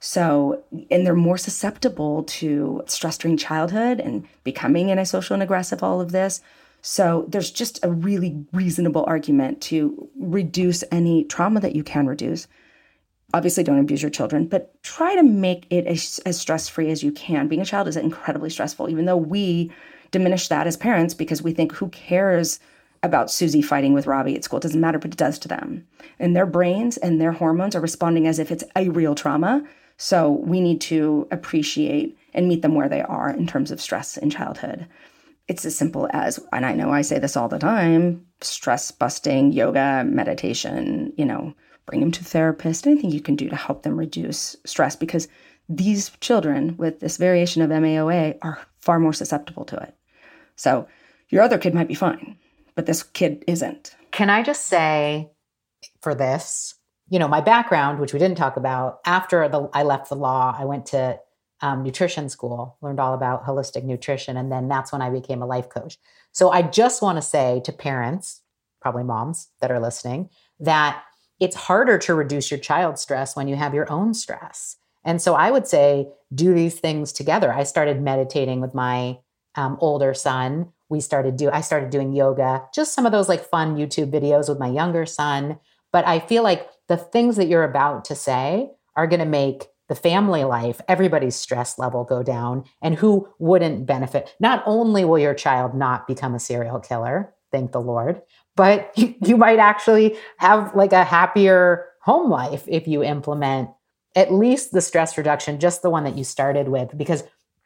So, and they're more susceptible to stress during childhood and becoming antisocial and aggressive, all of this. So there's just a really reasonable argument to reduce any trauma that you can reduce. Obviously, don't abuse your children, but try to make it as, as stress-free as you can. Being a child is incredibly stressful, even though we diminish that as parents because we think, who cares about Susie fighting with Robbie at school? It doesn't matter, but it does to them. And their brains and their hormones are responding as if it's a real trauma. So we need to appreciate and meet them where they are in terms of stress in childhood. It's as simple as, and I know I say this all the time, stress busting, yoga, meditation, you know, bring them to therapists, anything you can do to help them reduce stress, because these children with this variation of M A O A are far more susceptible to it. So your other kid might be fine, but this kid isn't. Can I just say for this, you know, my background, which we didn't talk about, after the, I left the law, I went to um, nutrition school, learned all about holistic nutrition. And then that's when I became a life coach. So I just want to say to parents, probably moms that are listening, that it's harder to reduce your child's stress when you have your own stress. And so I would say, do these things together. I started meditating with my um, older son. We started do, I started doing yoga, just some of those like fun YouTube videos with my younger son. But I feel like the things that you're about to say are going to make the family life, everybody's stress level go down. And who wouldn't benefit? Not only will your child not become a serial killer, thank the Lord, but you, you might actually have like a happier home life if you implement at least the stress reduction, just the one that you started with. Because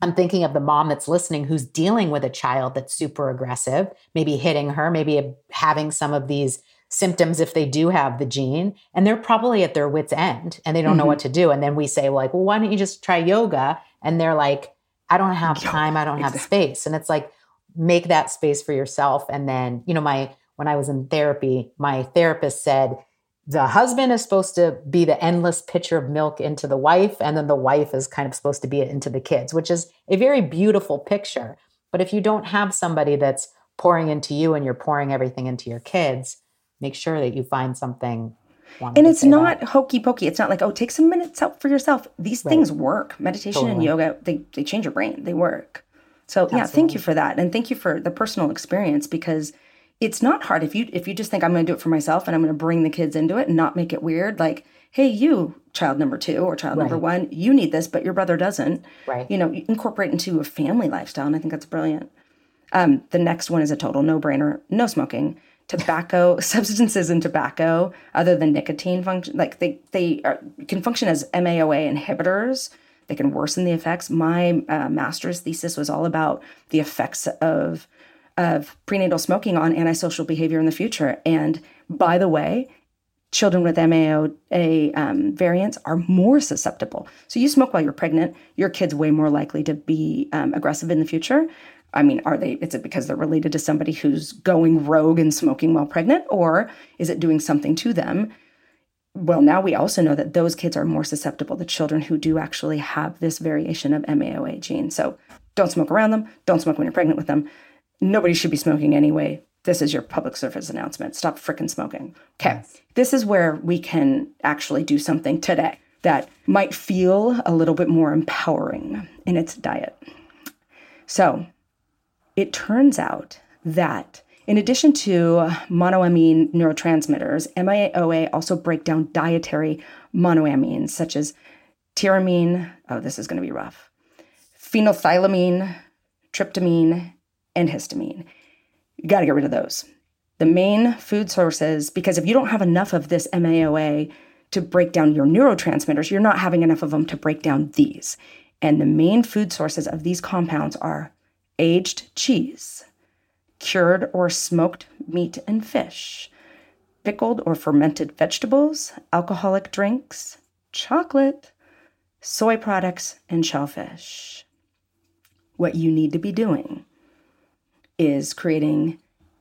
I'm thinking of the mom that's listening who's dealing with a child that's super aggressive, maybe hitting her, maybe having some of these symptoms if they do have the gene, and they're probably at their wit's end and they don't mm-hmm. know what to do. And then we say, like, well, why don't you just try yoga? And they're like, I don't have time. I don't have space. And it's like, make that space for yourself. And then, you know, my, when I was in therapy, my therapist said, the husband is supposed to be the endless pitcher of milk into the wife. And then the wife is kind of supposed to be it into the kids, which is a very beautiful picture. But if you don't have somebody that's pouring into you and you're pouring everything into your kids, make sure that you find something. And it's not that. hokey pokey. It's not like, oh, take some minutes out for yourself. These right. things work. Meditation totally. and yoga, they, they change your brain. They work. So Absolutely. yeah, thank you for that. And thank you for the personal experience, because it's not hard. If you if you just think I'm going to do it for myself and I'm going to bring the kids into it and not make it weird, like, hey, you, child number two or child right. number one, you need this, but your brother doesn't. Right. You know, you incorporate into a family lifestyle, and I think that's brilliant. Um, the next one is a total no-brainer, no smoking. Tobacco, substances in tobacco, other than nicotine function, like they, they are, can function as M A O A inhibitors. They can worsen the effects. My uh, master's thesis was all about the effects of of prenatal smoking on antisocial behavior in the future. And by the way, children with M A O A um, variants are more susceptible. So you smoke while you're pregnant, your kid's way more likely to be um, aggressive in the future. I mean, are they, is it because they're related to somebody who's going rogue and smoking while pregnant, or is it doing something to them? Well, now we also know that those kids are more susceptible to children who do actually have this variation of M A O A gene. So don't smoke around them. Don't smoke when you're pregnant with them. Nobody should be smoking anyway. This is your public service announcement. Stop frickin' smoking. Okay. Yes. This is where we can actually do something today that might feel a little bit more empowering in its diet. So it turns out that in addition to monoamine neurotransmitters, M A O A also break down dietary monoamines such as tyramine, oh, this is going to be rough, phenethylamine, tryptamine, and histamine. You got to get rid of those. The main food sources, because if you don't have enough of this M A O A to break down your neurotransmitters, you're not having enough of them to break down these. And the main food sources of these compounds are aged cheese, cured or smoked meat and fish, pickled or fermented vegetables, alcoholic drinks, chocolate, soy products, and shellfish. What you need to be doing is creating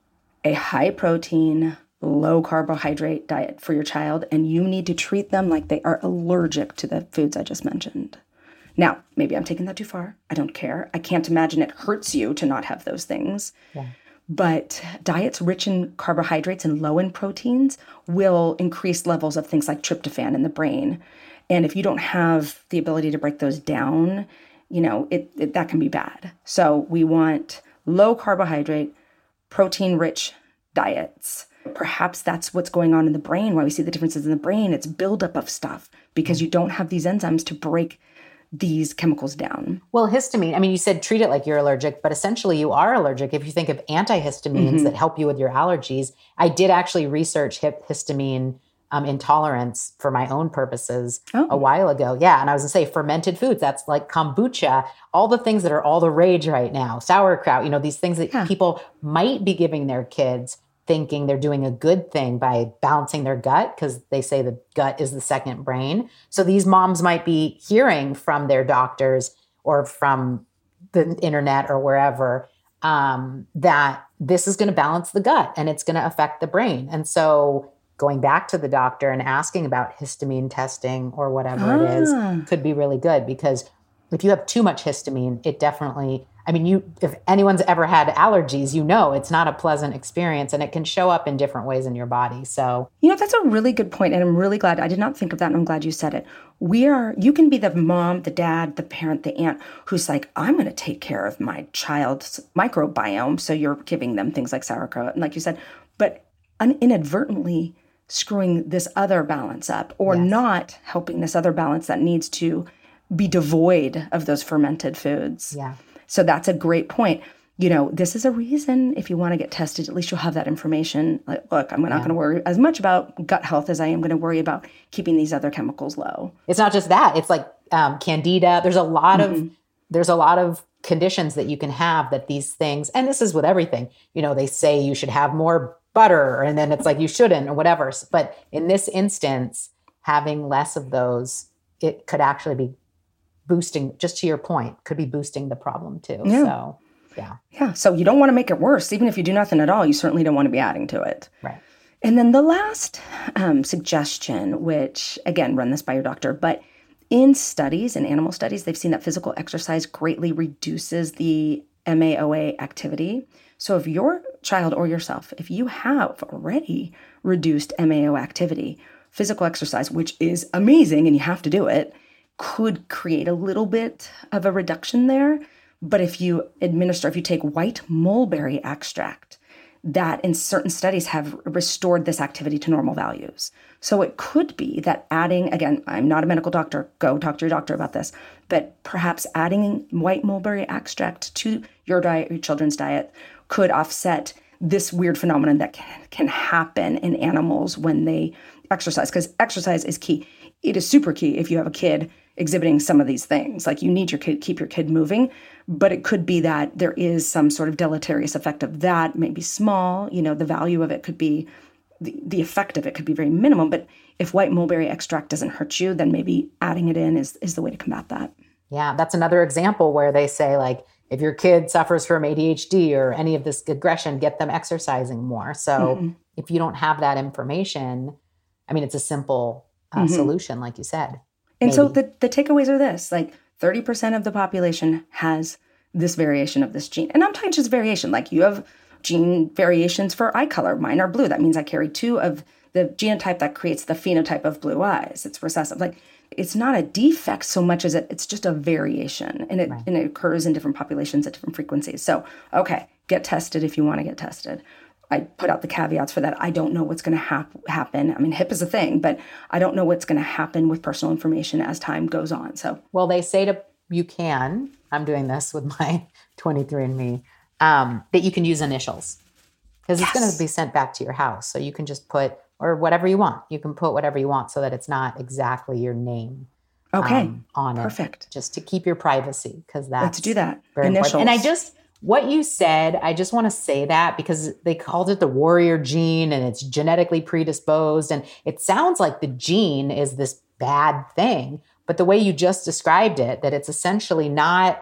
a high protein, low carbohydrate diet for your child, and you need to treat them like they are allergic to the foods I just mentioned. Now, maybe I'm taking that too far. I don't care. I can't imagine it hurts you to not have those things. Yeah. But diets rich in carbohydrates and low in proteins will increase levels of things like tryptophan in the brain. And if you don't have the ability to break those down, you know, it, it that can be bad. So we want low carbohydrate, protein-rich diets. Perhaps that's what's going on in the brain, why we see the differences in the brain. It's buildup of stuff because you don't have these enzymes to break these chemicals down. Well, histamine, I mean, you said treat it like you're allergic, but essentially you are allergic. If you think of antihistamines mm-hmm. that help you with your allergies, I did actually research histamine um, intolerance for my own purposes oh. a while ago. Yeah. And I was going to say fermented foods, that's like kombucha, all the things that are all the rage right now, sauerkraut, you know, these things that yeah. people might be giving their kids thinking they're doing a good thing by balancing their gut, because they say the gut is the second brain. So these moms might be hearing from their doctors or from the internet or wherever um, that this is going to balance the gut and it's going to affect the brain. And so going back to the doctor and asking about histamine testing or whatever ah. it is could be really good, because if you have too much histamine, it definitely, I mean, you, if anyone's ever had allergies, you know, it's not a pleasant experience and it can show up in different ways in your body. So, you know, that's a really good point. And I'm really glad, I did not think of that. And I'm glad you said it. We are, you can be the mom, the dad, the parent, the aunt who's like, I'm going to take care of my child's microbiome. So you're giving them things like sauerkraut, and like you said, but un- inadvertently screwing this other balance up or yes. not helping this other balance that needs to be devoid of those fermented foods. Yeah. So that's a great point. You know, this is a reason if you want to get tested, at least you'll have that information. Like, look, I'm not yeah. going to worry as much about gut health as I am going to worry about keeping these other chemicals low. It's not just that. It's like um, candida. There's a lot mm-hmm. of there's a lot of conditions that you can have that these things, and this is with everything, you know, they say you should have more butter and then it's like you shouldn't or whatever. But in this instance, having less of those, it could actually be boosting, just to your point, could be boosting the problem too. Yeah. So, yeah. Yeah. So you don't want to make it worse. Even if you do nothing at all, you certainly don't want to be adding to it. Right. And then the last um, suggestion, which again, run this by your doctor, but in studies, in animal studies, they've seen that physical exercise greatly reduces the M A O A activity. So if your child or yourself, if you have already reduced M A O activity, physical exercise, which is amazing and you have to do it, could create a little bit of a reduction there. But if you administer, if you take white mulberry extract, that in certain studies have restored this activity to normal values. So it could be that adding, again, I'm not a medical doctor, go talk to your doctor about this, but perhaps adding white mulberry extract to your diet, your children's diet, could offset this weird phenomenon that can, can happen in animals when they exercise, because exercise is key. It is super key if you have a kid exhibiting some of these things. Like you need your kid, keep your kid moving, but it could be that there is some sort of deleterious effect of that, maybe small, you know, the value of it could be, the, the effect of it could be very minimum. But if white mulberry extract doesn't hurt you, then maybe adding it in is, is the way to combat that. Yeah, that's another example where they say, like, if your kid suffers from A D H D or any of this aggression, get them exercising more. So mm-hmm. if you don't have that information, I mean, it's a simple uh, mm-hmm. solution, like you said. And maybe. so the, the takeaways are this, like thirty percent of the population has this variation of this gene. And I'm talking just variation, like you have gene variations for eye color. Mine are blue. That means I carry two of the genotype that creates the phenotype of blue eyes. It's recessive. Like it's not a defect so much as it, it's just a variation. And it, right. and it occurs in different populations at different frequencies. So, okay, get tested if you want to get tested. I put out the caveats for that. I don't know what's going to hap- happen. I mean, H I P is a thing, but I don't know what's going to happen with personal information as time goes on. So, well, they say to you can, I'm doing this with my twenty-three and me, um, that you can use initials because yes. it's going to be sent back to your house. So you can just put, or whatever you want. You can put whatever you want so that it's not exactly your name. Okay. Um, on Perfect. It, just to keep your privacy, because that's Let's do that. Very Initials. important. And I just, what you said, I just want to say that because they called it the warrior gene and it's genetically predisposed. And it sounds like the gene is this bad thing. But the way you just described it, that it's essentially not,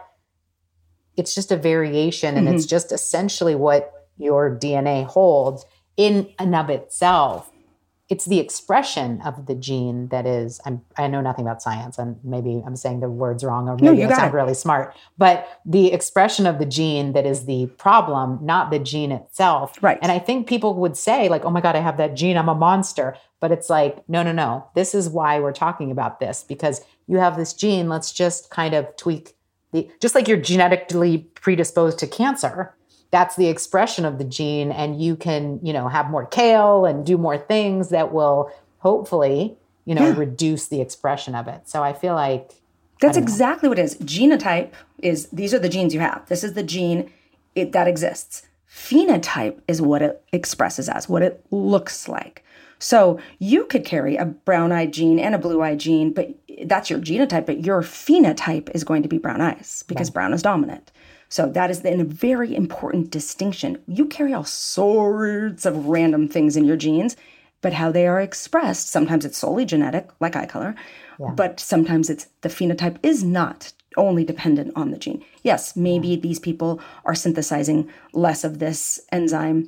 it's just a variation and mm-hmm. it's just essentially what your D N A holds in and of itself. It's the expression of the gene that is, I'm, I know nothing about science and maybe I'm saying the words wrong or maybe no, I sound it. really smart, but the expression of the gene that is the problem, not the gene itself. Right. And I think people would say like, oh my God, I have that gene, I'm a monster. But it's like, no, no, no. This is why we're talking about this because you have this gene. Let's just kind of tweak the, just like you're genetically predisposed to cancer. That's the expression of the gene. And you can, you know, have more kale and do more things that will hopefully, you know, yeah. reduce the expression of it. So I feel like that's exactly what it is. Genotype is, these are the genes you have. This is the gene it, that exists. Phenotype is what it expresses as, what it looks like. So you could carry a brown-eyed gene and a blue-eyed gene, but that's your genotype, but your phenotype is going to be brown eyes because right. brown is dominant. So that is the, a very important distinction. You carry all sorts of random things in your genes, but how they are expressed, sometimes it's solely genetic, like eye color, yeah. but sometimes it's the phenotype is not only dependent on the gene. Yes, maybe yeah. these people are synthesizing less of this enzyme,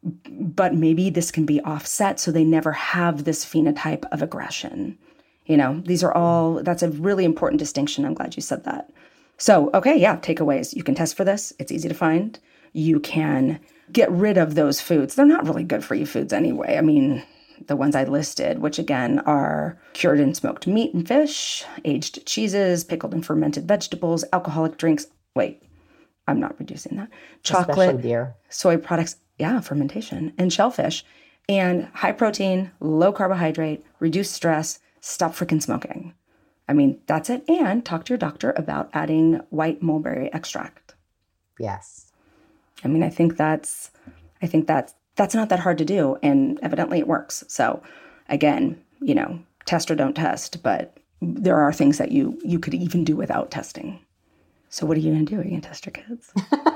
but maybe this can be offset so they never have this phenotype of aggression. You know, these are all, that's a really important distinction. I'm glad you said that. So, okay, yeah, takeaways. You can test for this. It's easy to find. You can get rid of those foods. They're not really good for you foods anyway. I mean, the ones I listed, which again are cured and smoked meat and fish, aged cheeses, pickled and fermented vegetables, alcoholic drinks. Wait, I'm not reducing that. Chocolate, beer, soy products, yeah, fermentation, and shellfish. And high protein, low carbohydrate, reduce stress, stop freaking smoking. I mean, that's it. And talk to your doctor about adding white mulberry extract. Yes. I mean, I think that's, I think that's, that's not that hard to do. And evidently it works. So again, you know, test or don't test, but there are things that you, you could even do without testing. So what are you going to do? Are you going to test your kids?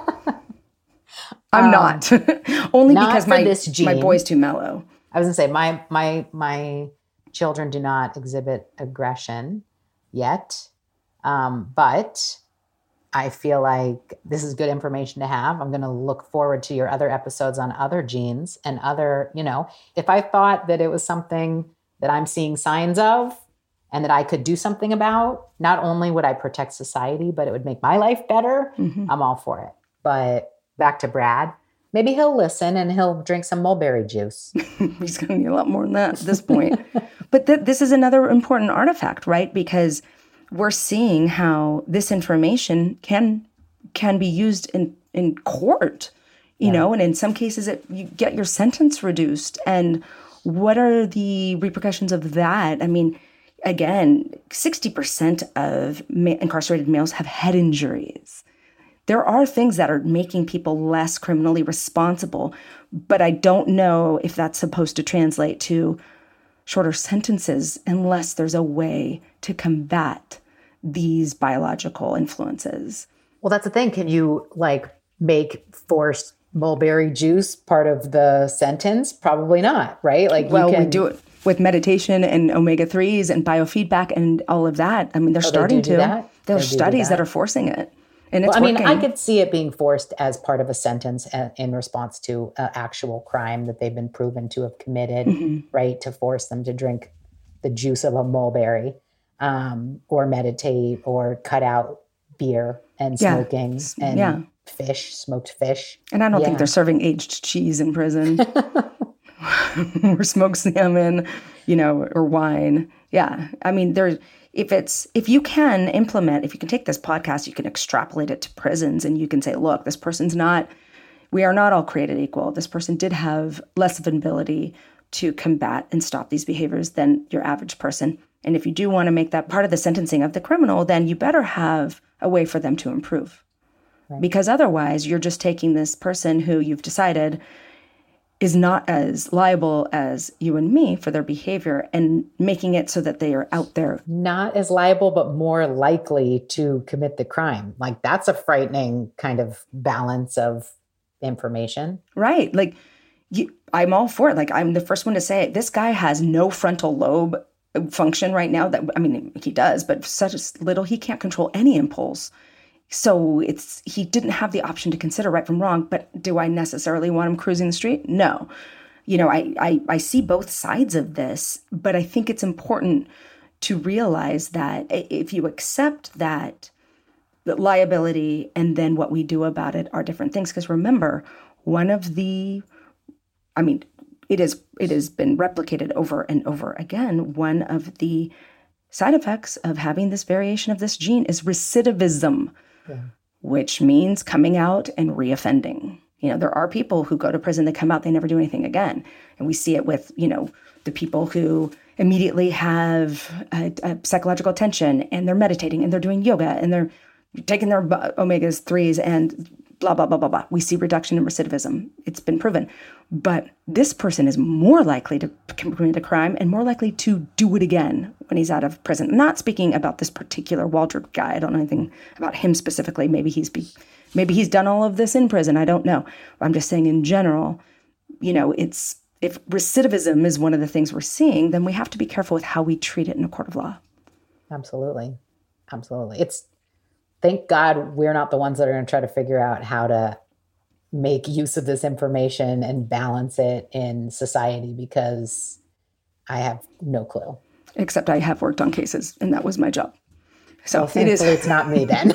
I'm um, not. Only not because for my, this gene. my boy's too mellow. I was going to say, my, my, my children do not exhibit aggression yet. Um, but I feel like this is good information to have. I'm going to look forward to your other episodes on other genes and other, you know, if I thought that it was something that I'm seeing signs of and that I could do something about, not only would I protect society, but it would make my life better. Mm-hmm. I'm all for it. But back to Brad, maybe he'll listen and he'll drink some mulberry juice. He's going to need a lot more than that at this point. But th- this is another important artifact, right? Because we're seeing how this information can can be used in, in court, you yeah. know, and in some cases it, you get your sentence reduced. And what are the repercussions of that? I mean, again, sixty percent of ma- incarcerated males have head injuries. There are things that are making people less criminally responsible, but I don't know if that's supposed to translate to shorter sentences unless there's a way to combat these biological influences. Well, that's the thing. Can you like make forced mulberry juice part of the sentence? Probably not, right? Like, well, you can... we do it with meditation and omega threes and biofeedback and all of that. I mean, they're oh, starting they do to. Do that? There's they studies that? that are forcing it. And it's well, I mean, working. I could see it being forced as part of a sentence in response to an actual crime that they've been proven to have committed, mm-hmm. right? To force them to drink the juice of a mulberry, um, or meditate, or cut out beer and yeah. smoking and yeah. fish, smoked fish. And I don't yeah. think they're serving aged cheese in prison or smoked salmon, you know, or wine. Yeah. I mean, there's, if it's, if you can implement, if you can take this podcast, you can extrapolate it to prisons and you can say, look, this person's not, we are not all created equal. This person did have less of an ability to combat and stop these behaviors than your average person. And if you do want to make that part of the sentencing of the criminal, then you better have a way for them to improve. Right. Because otherwise, you're just taking this person who you've decided is not as liable as you and me for their behavior and making it so that they are out there. Not as liable, but more likely to commit the crime. Like, that's a frightening kind of balance of information. Right. Like, you, I'm all for it. Like, I'm the first one to say it. This guy has no frontal lobe function right now. That I mean, he does, but such a little, he can't control any impulse. So it's he didn't have the option to consider right from wrong. But do I necessarily want him cruising the street? No. You know, I, I, I see both sides of this, but I think it's important to realize that if you accept that the liability and then what we do about it are different things. Because remember, one of the, I mean, it is it has been replicated over and over again. One of the side effects of having this variation of this gene is recidivism. Yeah. Which means coming out and reoffending. You know, there are people who go to prison, they come out, they never do anything again. And we see it with, you know, the people who immediately have a, a psychological tension and they're meditating and they're doing yoga and they're taking their omega threes and blah, blah, blah, blah, blah. We see reduction in recidivism. It's been proven. But this person is more likely to commit a crime and more likely to do it again when he's out of prison. I'm not speaking about this particular Waldrop guy. I don't know anything about him specifically. Maybe he's be, maybe he's done all of this in prison. I don't know. I'm just saying in general, you know, it's if recidivism is one of the things we're seeing, then we have to be careful with how we treat it in a court of law. Absolutely. Absolutely. It's thank God we're not the ones that are going to try to figure out how to make use of this information and balance it in society, because I have no clue. Except I have worked on cases, and that was my job. So well, it is. It's not me then.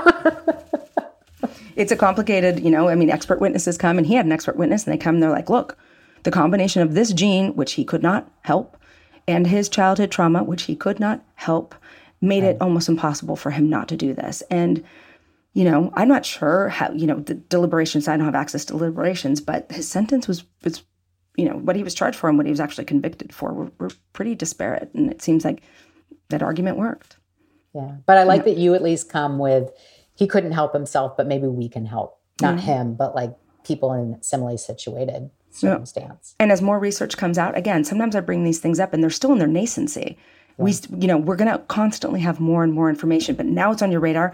It's a complicated, you know, I mean, expert witnesses come, and he had an expert witness, and they come and they're like, look, the combination of this gene, which he could not help, and his childhood trauma, which he could not help, made right. it almost impossible for him not to do this. And you know, I'm not sure how, you know, the deliberations, I don't have access to deliberations, but his sentence was, was, you know, what he was charged for and what he was actually convicted for were, were pretty disparate. And it seems like that argument worked. Yeah. But I like yeah. that you at least come with, he couldn't help himself, but maybe we can help. Not mm-hmm. him, but like people in similarly situated circumstance. Yeah. And as more research comes out, again, sometimes I bring these things up and they're still in their nascency. Yeah. We, you know, we're going to constantly have more and more information, but now it's on your radar.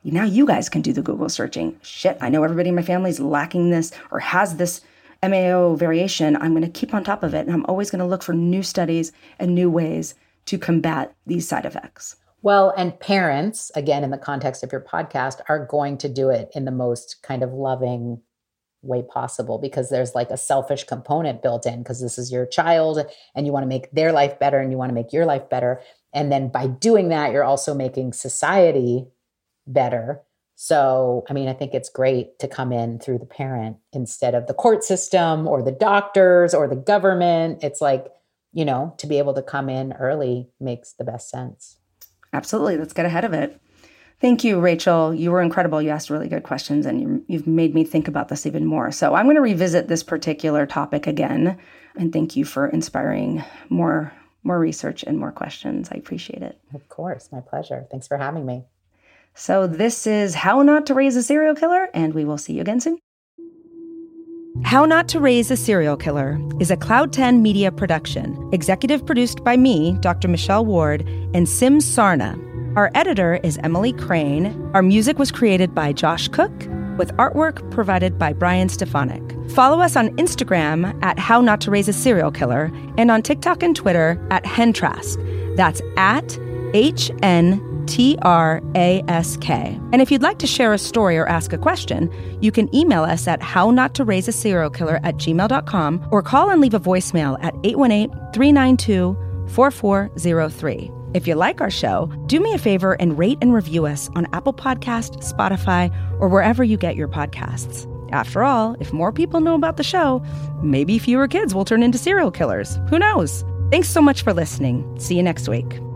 Now you guys can do the Google searching. Shit, I know everybody in my family is lacking this or has this M A O variation. I'm going to keep on top of it. And I'm always going to look for new studies and new ways to combat these side effects. Well, and parents, again, in the context of your podcast, are going to do it in the most kind of loving way possible, because there's like a selfish component built in, because this is your child and you want to make their life better and you want to make your life better. And then by doing that, you're also making society better. So, I mean, I think it's great to come in through the parent instead of the court system or the doctors or the government. It's like, you know, to be able to come in early makes the best sense. Absolutely. Let's get ahead of it. Thank you, Rachel. You were incredible. You asked really good questions, and you, you've made me think about this even more. So I'm going to revisit this particular topic again. And thank you for inspiring more, more research and more questions. I appreciate it. Of course. My pleasure. Thanks for having me. So this is How Not to Raise a Serial Killer, and we will see you again soon. How Not to Raise a Serial Killer is a Cloud ten media production, executive produced by me, Doctor Michelle Ward, and Sim Sarna. Our editor is Emily Crane. Our music was created by Josh Cook, with artwork provided by Brian Stefanik. Follow us on Instagram at How Not to Raise a Serial Killer and on TikTok and Twitter at Hentrask. That's at H N T R A S K. And if you'd like to share a story or ask a question, you can email us at hownottoraiseaserialkiller at gmail dot com or call and leave a voicemail at eight one eight, three nine two, four four zero three. If you like our show, do me a favor and rate and review us on Apple Podcasts, Spotify, or wherever you get your podcasts. After all, if more people know about the show, maybe fewer kids will turn into serial killers. Who knows? Thanks so much for listening. See you next week.